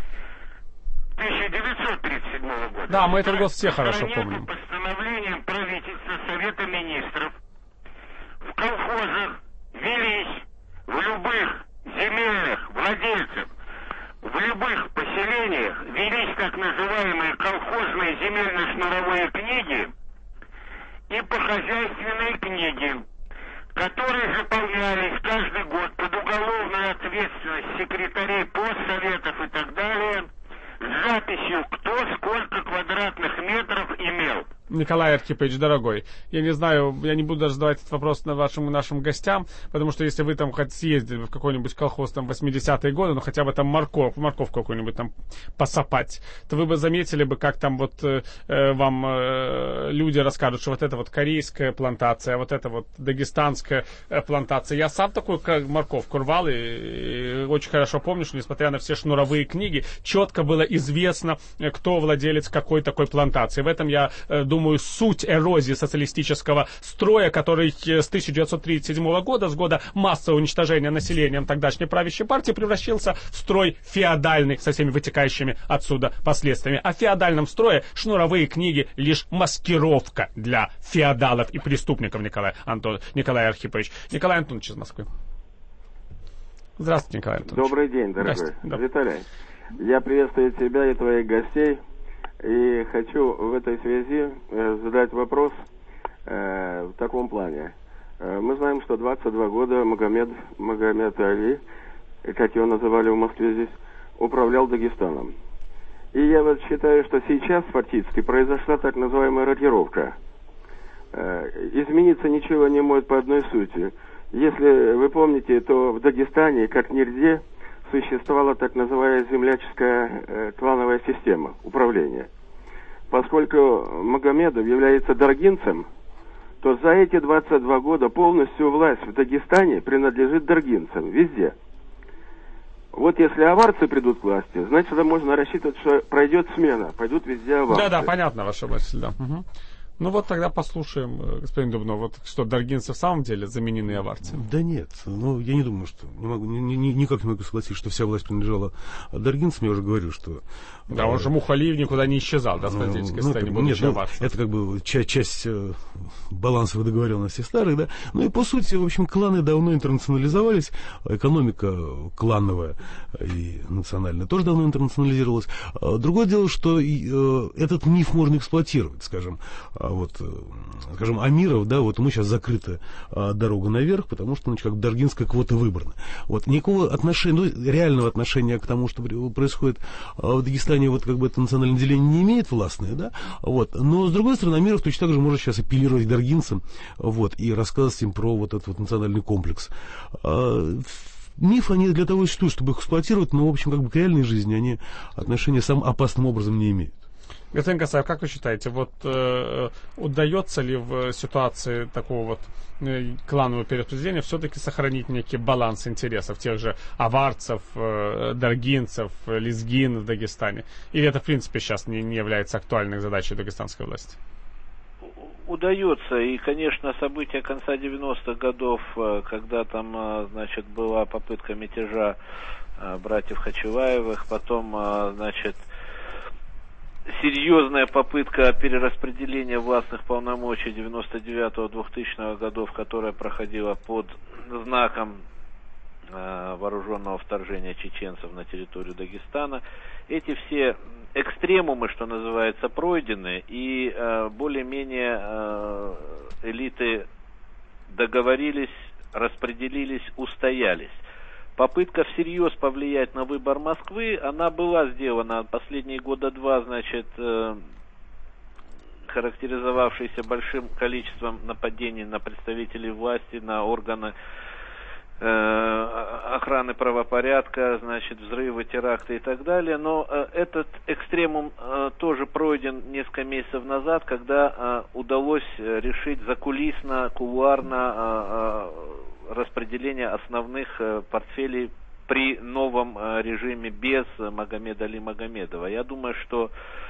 1937 года. Да, мы этот год все хорошо помним. По постановлениям правительства Совета Министров в колхозах велись, в любых земельных владельцев, в любых поселениях велись так называемые колхозные земельно-шнуровые книги и похозяйственные книги, которые заполнялись каждый год под уголовную ответственность секретарей постсоветов и так далее, с записью, кто сколько квадратных метров имел. Николай Архипович, дорогой, я не знаю, я не буду даже задавать этот вопрос нашим гостям, потому что если вы там хоть съездили в какой-нибудь колхоз там 80-е годы, ну хотя бы там морковку какую-нибудь там посапать, то вы бы заметили бы, как там вот вам люди расскажут, что вот это вот корейская плантация, вот это вот дагестанская плантация. Я сам такую морковку рвал и очень хорошо помню, что несмотря на все шнуровые книги, четко было известно, кто владелец какой такой плантации. В этом я думаю, суть эрозии социалистического строя, который с 1937 года, с года массового уничтожения населением тогдашней правящей партии, превращался в строй феодальный со всеми вытекающими отсюда последствиями. А в феодальном строе шнуровые книги лишь маскировка для феодалов и преступников, Николай Архипович. Николай Антонович из Москвы. Здравствуйте, Николай Антонович. Добрый день, дорогой. Да. Виталий, я приветствую тебя и твоих гостей. И хочу в этой связи задать вопрос в таком плане. Мы знаем, что 22 года Магомед Али, как его называли в Москве здесь, управлял Дагестаном. И я вот считаю, что сейчас фактически произошла так называемая рокировка. Измениться ничего не может по одной сути. Если вы помните, то в Дагестане, как нигде, существовала так называемая земляческая клановая система управления. Поскольку Магомедов является даргинцем, то за эти 22 года полностью власть в Дагестане принадлежит даргинцам везде. Вот если аварцы придут к власти, значит, можно рассчитывать, что пройдет смена, пойдут везде аварцы. Да, понятно ваша мысль, да. Угу. Ну вот тогда послушаем, господин Дубнов, вот что, даргинцы в самом деле заменены аварцы? Да нет, ну я не думаю, что, никак не могу согласиться, что вся власть принадлежала даргинцам, я уже говорю, что... Да, он же Мухалиев никуда не исчезал, да, с политической стороны, будучи аварцем. Это как бы часть балансовых договоренностей старых, да, ну и по сути, в общем, кланы давно интернационализовались, экономика клановая и национальная тоже давно интернационализировалась. Другое дело, что этот миф можно эксплуатировать, скажем, Амиров, да, вот ему сейчас закрыта дорога наверх, потому что, значит, как даргинская квота выбрана. Вот, никакого отношения, реального отношения к тому, что происходит в Дагестане, вот как бы это национальное деление не имеет властное, да, вот, но с другой стороны, Амиров точно так же может сейчас апеллировать к даргинцам, вот, и рассказывать им про вот этот вот национальный комплекс. Мифы, они для того и существуют, чтобы их эксплуатировать, но, в общем, как бы к реальной жизни они отношения самым опасным образом не имеют. Господин Касаев, как вы считаете, вот удается ли в ситуации такого вот кланового перераспределения все-таки сохранить некий баланс интересов тех же аварцев, даргинцев, лезгин в Дагестане? Или это, в принципе, сейчас не является актуальной задачей дагестанской власти? Удается, и, конечно, события конца 90-х годов, когда там, значит, была попытка мятежа братьев Хачеваевых, потом, значит, серьезная попытка перераспределения властных полномочий 99-2000 годов, которая проходила под знаком вооруженного вторжения чеченцев на территорию Дагестана. Эти все экстремумы, что называется, пройдены, и более-менее элиты договорились, распределились, устоялись. Попытка всерьез повлиять на выбор Москвы, она была сделана последние года два, значит, характеризовавшаяся большим количеством нападений на представителей власти, на органы охраны правопорядка, значит, взрывы, теракты и так далее. Но этот экстремум тоже пройден несколько месяцев назад, когда удалось решить закулисно, кулуарно распределение основных портфелей при новом режиме без Магомеда Али Магомедова. Я думаю, что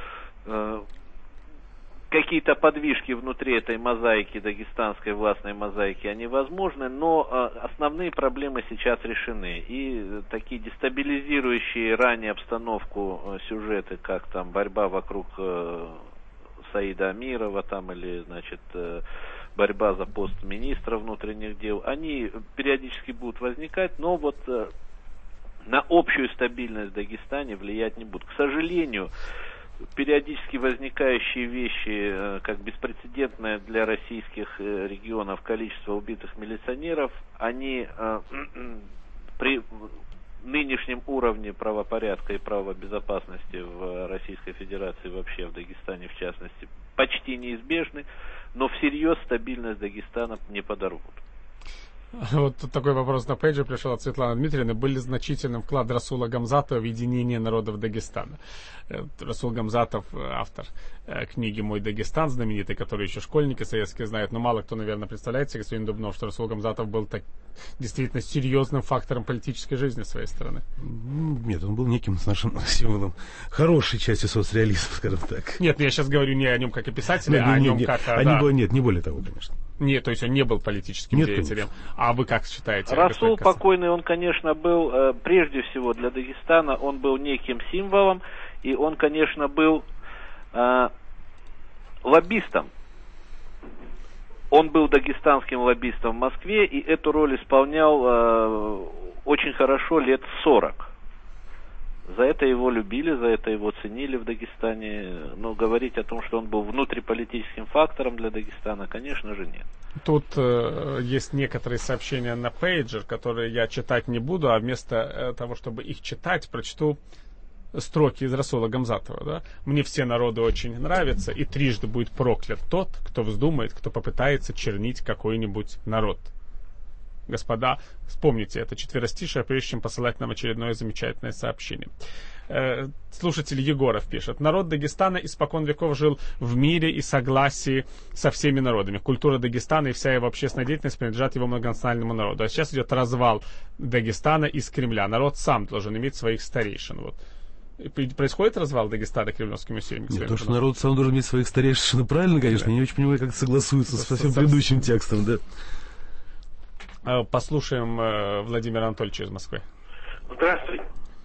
какие-то подвижки внутри этой мозаики, дагестанской властной мозаики, они возможны, но основные проблемы сейчас решены. И такие дестабилизирующие ранее обстановку сюжеты, как там борьба вокруг Саида Амирова, там, или, значит, борьба за пост министра внутренних дел, они периодически будут возникать, но вот на общую стабильность в Дагестане влиять не будут. К сожалению, периодически возникающие вещи, как беспрецедентное для российских регионов количество убитых милиционеров, они при нынешнем уровне правопорядка и правобезопасности в Российской Федерации, вообще в Дагестане в частности, почти неизбежны, но всерьез стабильность Дагестана не подорвут. Вот тут такой вопрос на пейдже пришел от Светланы Дмитриевны. Был ли значительным вклад Расула Гамзатова в единение народов Дагестана? Расул Гамзатов, автор книги «Мой Дагестан», знаменитой, которую еще школьники советские знают, но мало кто, наверное, представляет себе, господин Дубнов, что Расул Гамзатов был действительно серьезным фактором политической жизни своей страны. Нет, он был неким нашим символом хорошей части соцреализма, скажем так. Нет, я сейчас говорю не о нем как о писателе, а о нем как... Нет, не более того, конечно. Нет, то есть он не был политическим деятелем. А вы как считаете? Расул покойный, он, конечно, был, прежде всего для Дагестана, он был неким символом, и он, конечно, был лоббистом. Он был дагестанским лоббистом в Москве, и эту роль исполнял очень хорошо лет 40. За это его любили, за это его ценили в Дагестане. Но говорить о том, что он был внутриполитическим фактором для Дагестана, конечно же, нет. Тут есть некоторые сообщения на пейджер, которые я читать не буду, а вместо того, чтобы их читать, прочту строки из Расула Гамзатова. Да? «Мне все народы очень нравятся, и трижды будет проклят тот, кто вздумает, кто попытается чернить какой-нибудь народ». Господа, вспомните это четверостишее, прежде чем посылать нам очередное замечательное сообщение. Слушатель Егоров пишет: народ Дагестана испокон веков жил в мире и согласии со всеми народами. Культура Дагестана и вся его общественная деятельность принадлежат его многонациональному народу. А сейчас идет развал Дагестана из Кремля. Народ сам должен иметь своих старейшин. Вот. Происходит развал Дагестана кремлевскими усилиями? Нет, то, что народ сам должен иметь своих старейшин, совершенно правильно, конечно. Я не очень понимаю, как это согласуется со всем предыдущим текстом, да. Послушаем Владимира Анатольевича из Москвы. Здравствуйте.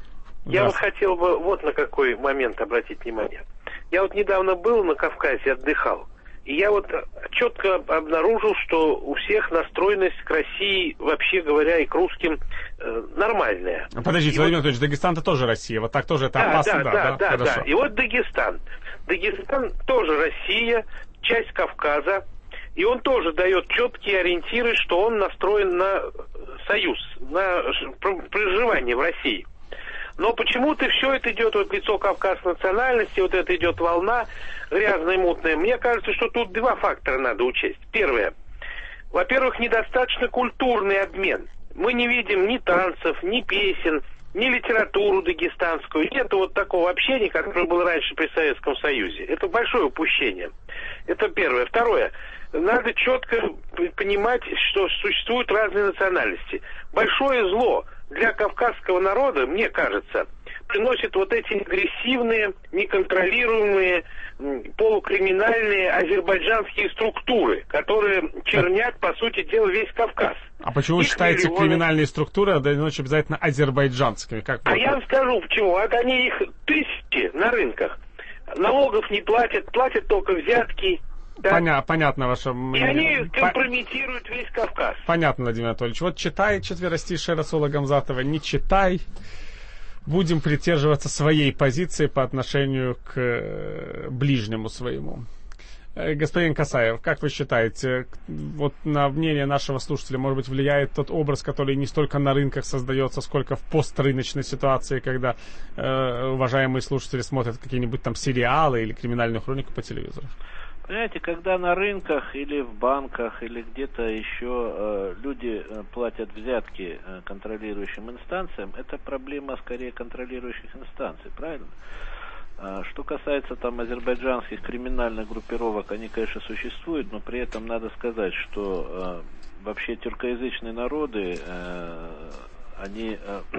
Я вот хотел бы вот на какой момент обратить внимание. Я вот недавно был на Кавказе, отдыхал. И я вот четко обнаружил, что у всех настроенность к России, вообще говоря, и к русским нормальная. Подождите, Владимир Анатольевич, Дагестан-то тоже Россия. Вот так тоже это опасно? Да. И вот Дагестан. Дагестан тоже Россия, часть Кавказа. И он тоже дает четкие ориентиры, что он настроен на союз, на проживание в России. Но почему-то все это идет вот лицо кавказской национальности, вот это идет волна грязная, мутная. Мне кажется, что тут два фактора надо учесть. Первое. Во-первых, недостаточно культурный обмен. Мы не видим ни танцев, ни песен, ни литературу дагестанскую. Нет вот такого общения, которое было раньше при Советском Союзе. Это большое упущение. Это первое. Второе. Надо четко понимать, что существуют разные национальности. Большое зло для кавказского народа, мне кажется, приносят вот эти агрессивные, неконтролируемые, полукриминальные азербайджанские структуры, которые чернят, по сути дела, весь Кавказ. А почему вы считаете криминальные структуры должны быть обязательно азербайджанскими? Я вам скажу, почему. Вот они их тысячи на рынках. Налогов не платят, платят только взятки. Да? Понятно ваше мнение. И они компрометируют весь Кавказ. Понятно, Владимир Анатольевич. Вот читай четверостишее Расула Гамзатова, не читай. Будем придерживаться своей позиции по отношению к ближнему своему. Господин Касаев, как вы считаете, вот на мнение нашего слушателя, может быть, влияет тот образ, который не столько на рынках создается, сколько в пострыночной ситуации, когда уважаемые слушатели смотрят какие-нибудь там сериалы или криминальную хронику по телевизору? Понимаете, когда на рынках или в банках или где-то еще люди платят взятки контролирующим инстанциям, это проблема скорее контролирующих инстанций, правильно? Что касается там азербайджанских криминальных группировок, они, конечно, существуют, но при этом надо сказать, что вообще тюркоязычные народы, они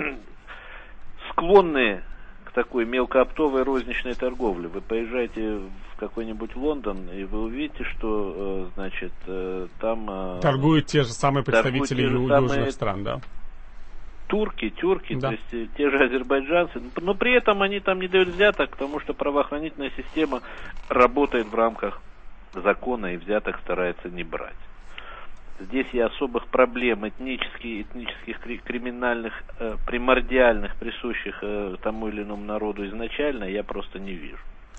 склонны к такой мелкооптовой розничной торговле. Вы поезжаете в какой-нибудь Лондон, и вы увидите, что, значит, там... торгуют те же самые представители южных стран, да? Турки, да. То есть те же азербайджанцы, но при этом они там не дают взяток, потому что правоохранительная система работает в рамках закона и взяток старается не брать. Здесь я особых проблем этнических, криминальных, примордиальных, присущих тому или иному народу изначально, я просто не вижу.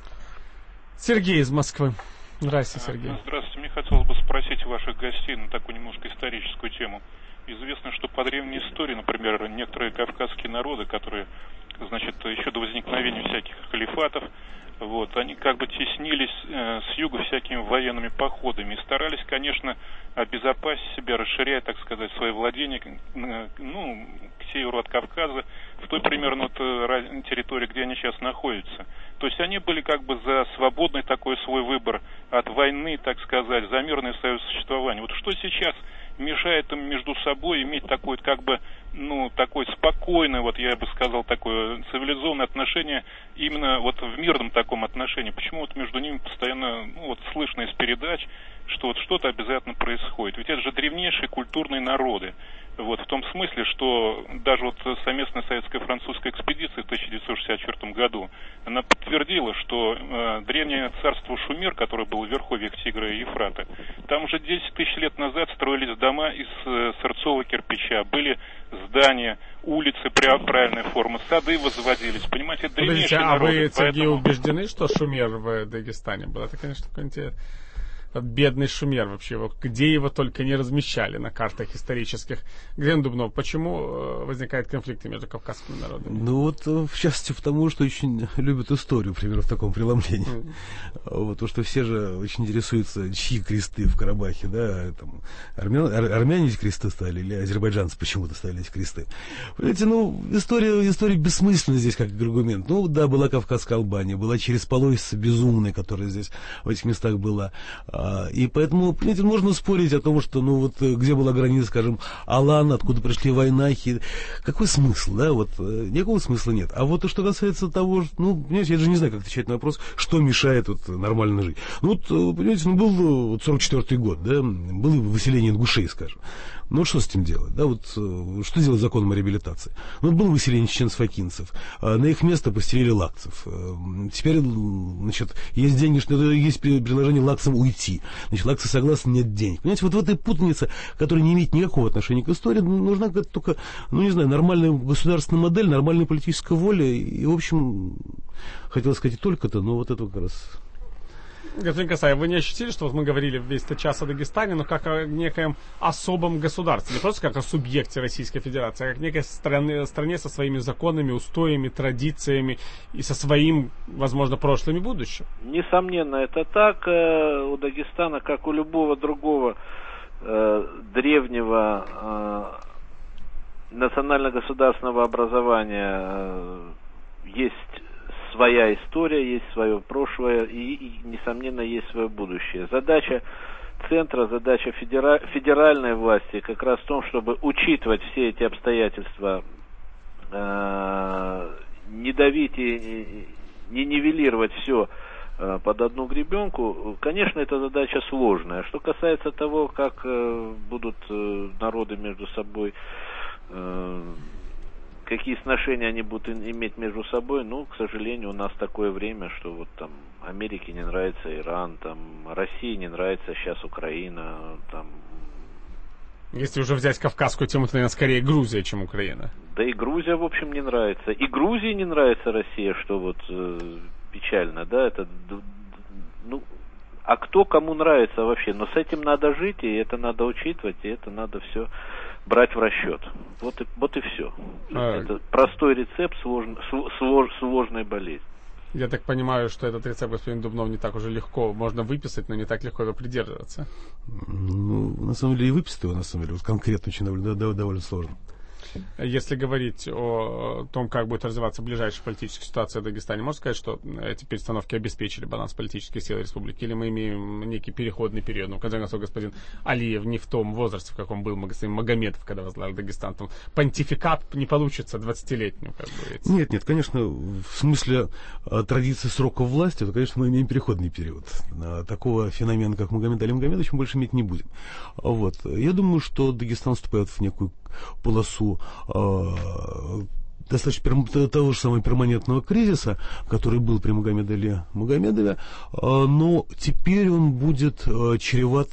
Сергей из Москвы. Здравствуйте, Сергей. Здравствуйте. Мне хотелось бы спросить ваших гостей на такую немножко историческую тему. Известно, что по древней истории, например, некоторые кавказские народы, которые, значит, еще до возникновения всяких халифатов, вот, они как бы теснились с юга всякими военными походами и старались, конечно, обезопасить себя, расширяя, так сказать, свои владения, ну, к северу от Кавказа, в той примерно вот территории, где они сейчас находятся. То есть они были как бы за свободный такой свой выбор от войны, так сказать, за мирное свое существование. Вот что сейчас мешает им между собой иметь такое, как бы, ну, такое спокойное, вот я бы сказал, такое цивилизованное отношение именно вот в мирном таком отношении? Почему вот между ними постоянно, ну, вот слышно из передач, что вот что-то обязательно происходит? Ведь это же древнейшие культурные народы. Вот, в том смысле, что даже вот совместная советско-французская экспедиция в 1964 году, она подтвердила, что древнее царство Шумер, которое было в верховьях Тигра и Ефрата, там уже 10 тысяч лет назад строились дома из сырцового кирпича, были здания, улицы правильной формы, сады возводились, понимаете, это древнейшие народы. А вы, Сергей, убеждены, что Шумер в Дагестане был? Это, конечно, какой-нибудь... Этот бедный Шумер вообще, где его только не размещали на картах исторических. Глен Дубнов, почему возникают конфликты между кавказскими народами? Ну вот, в частности, потому что очень любят историю, примерно в таком преломлении. Вот, то, что все же очень интересуются, чьи кресты в Карабахе, да, там, армяне эти кресты ставили, или азербайджанцы почему-то ставили эти кресты. Понимаете, ну, история бессмысленна здесь как аргумент. Ну, да, была Кавказская Албания, была через половица безумная, которая здесь в этих местах была. И поэтому, понимаете, можно спорить о том, что, ну вот, где была граница, скажем, Алан, откуда пришли войнахи. Какой смысл, да? Вот, никакого смысла нет. А вот что касается того, ну, понимаете, я же не знаю, как отвечать на вопрос, что мешает вот нормально жить. Ну, вот, понимаете, ну, был вот 44-й год, да, было выселение ингушей, скажем. Ну, вот что с этим делать, да, вот, что делать законом о реабилитации? Ну, вот было выселение чеченцев-факинцев, на их место постелили лакцев. Теперь, значит, есть деньги, что есть предложение лакцам уйти. Значит, лакцы согласны, нет денег. Понимаете, вот в этой путанице, которая не имеет никакого отношения к истории, нужна только, ну, не знаю, нормальная государственная модель, нормальная политическая воля, и, в общем, хотел сказать и только-то, но вот это как раз... Господин Касаев, вы не ощутили, что вот мы говорили весь этот час о Дагестане, но как о некоем особом государстве, не просто как о субъекте Российской Федерации, а как о некой стране со своими законами, устоями, традициями и со своим, возможно, прошлым и будущим? Несомненно, это так. У Дагестана, как у любого другого древнего национально-государственного образования, есть своя история, есть свое прошлое и, несомненно, есть свое будущее. Задача центра, задача федеральной власти как раз в том, чтобы учитывать все эти обстоятельства, не давить и не нивелировать все под одну гребенку. Конечно, эта задача сложная. Что касается того, как будут народы между собой, какие сношения они будут иметь между собой, ну, к сожалению, у нас такое время, что вот там Америке не нравится Иран, там России не нравится сейчас Украина, там... Если уже взять кавказскую тему, то, наверное, скорее Грузия, чем Украина. Да и Грузия, в общем, не нравится. И Грузии не нравится Россия, что вот печально, да, это... Ну, а кто кому нравится вообще? Но с этим надо жить, и это надо учитывать, и это надо все... брать в расчет. Вот и все. Это простой рецепт сложной болезни. Я так понимаю, что этот рецепт, господин Дубнов, не так уже легко можно выписать, но не так легко его придерживаться. Ну, на самом деле, и выписать его, на самом деле, вот конкретно очень довольно сложно. Если говорить о том, как будет развиваться ближайшая политическая ситуация в Дагестане, можно сказать, что эти перестановки обеспечили баланс политических сил республики, или мы имеем некий переходный период? Ну, в конце концов, господин Алиев не в том возрасте, в каком был господин Магомедов, когда возглавил Дагестан. Там понтификат не получится 20-летним, как говорится. Нет, конечно, в смысле традиции сроков власти, то, конечно, мы имеем переходный период. Такого феномена, как Магомед Али Магомедович, мы больше иметь не будем. Вот. Я думаю, что Дагестан вступает в некую полосу достаточно того же самого перманентного кризиса, который был при Магомеде Али Магомедове, но теперь он будет чреват,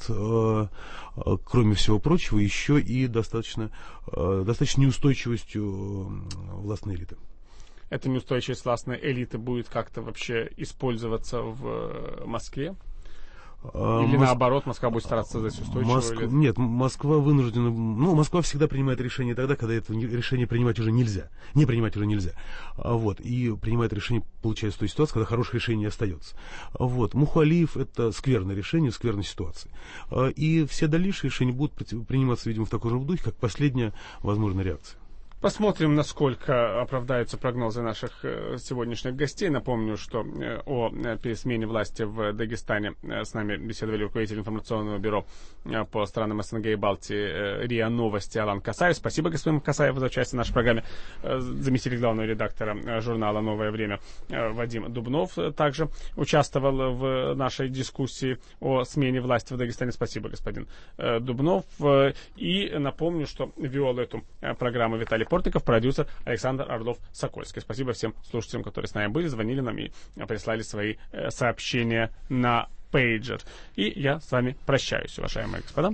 кроме всего прочего, еще и достаточно неустойчивостью властной элиты. Эта неустойчивость властной элиты будет как-то вообще использоваться в Москве? Или наоборот, Москва будет стараться создать устойчивую? Нет, Москва вынуждена... Ну, Москва всегда принимает решение тогда, когда это решение принимать уже нельзя. Не принимать уже нельзя. Вот. И принимает решение, получается, в той ситуации, когда хорошее решение не остается. Вот. Мухалиев — это скверное решение в скверной ситуации. И все дальнейшие решения будут приниматься, видимо, в таком же духе, как последняя возможная реакция. Посмотрим, насколько оправдаются прогнозы наших сегодняшних гостей. Напомню, что о пересмене власти в Дагестане с нами беседовали руководитель информационного бюро по странам СНГ и Балтии РИА Новости Алан Касаев. Спасибо, господин Касаев, за участие в нашей программе. Заместитель главного редактора журнала «Новое время» Вадим Дубнов также участвовал в нашей дискуссии о смене власти в Дагестане. Спасибо, господин Дубнов. И напомню, что вел эту программу Виталий Портников, продюсер Александр Орлов-Сокольский. Спасибо всем слушателям, которые с нами были, звонили нам и прислали свои сообщения на пейджер. И я с вами прощаюсь, уважаемые господа.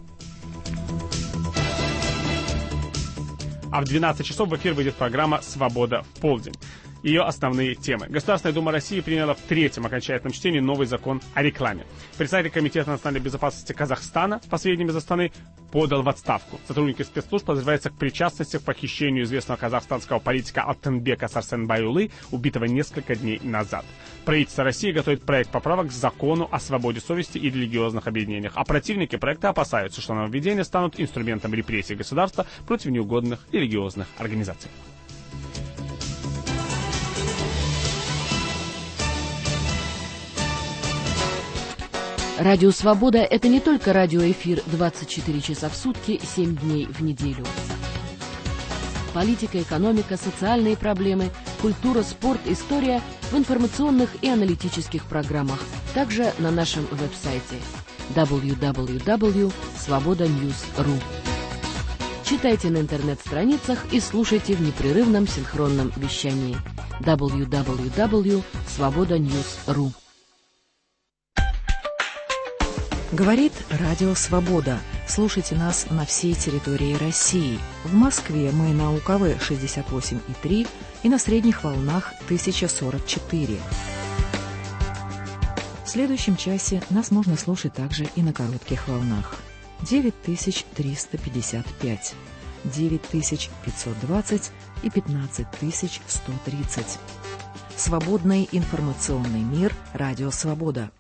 А в 12 часов в эфир выйдет программа «Свобода в полдень». Ее основные темы. Государственная Дума России приняла в третьем окончательном чтении новый закон о рекламе. Председатель Комитета национальной безопасности Казахстана, последним из Астаны, подал в отставку. Сотрудники спецслужб подозреваются к причастности к похищению известного казахстанского политика Алтынбека Сарсенбайулы, убитого несколько дней назад. Правительство России готовит проект поправок к закону о свободе совести и религиозных объединениях. А противники проекта опасаются, что нововведения станут инструментом репрессий государства против неугодных религиозных организаций. Радио «Свобода» — это не только радиоэфир 24 часа в сутки, 7 дней в неделю. Политика, экономика, социальные проблемы, культура, спорт, история в информационных и аналитических программах, также на нашем веб-сайте www.svobodanews.ru. Читайте на интернет-страницах и слушайте в непрерывном синхронном вещании www.svobodanews.ru. Говорит Радио Свобода. Слушайте нас на всей территории России. В Москве мы на УКВ 68,3 и на средних волнах 1044. В следующем часе нас можно слушать также и на коротких волнах. 9355, 9520 и 15130. Свободный информационный мир. Радио Свобода.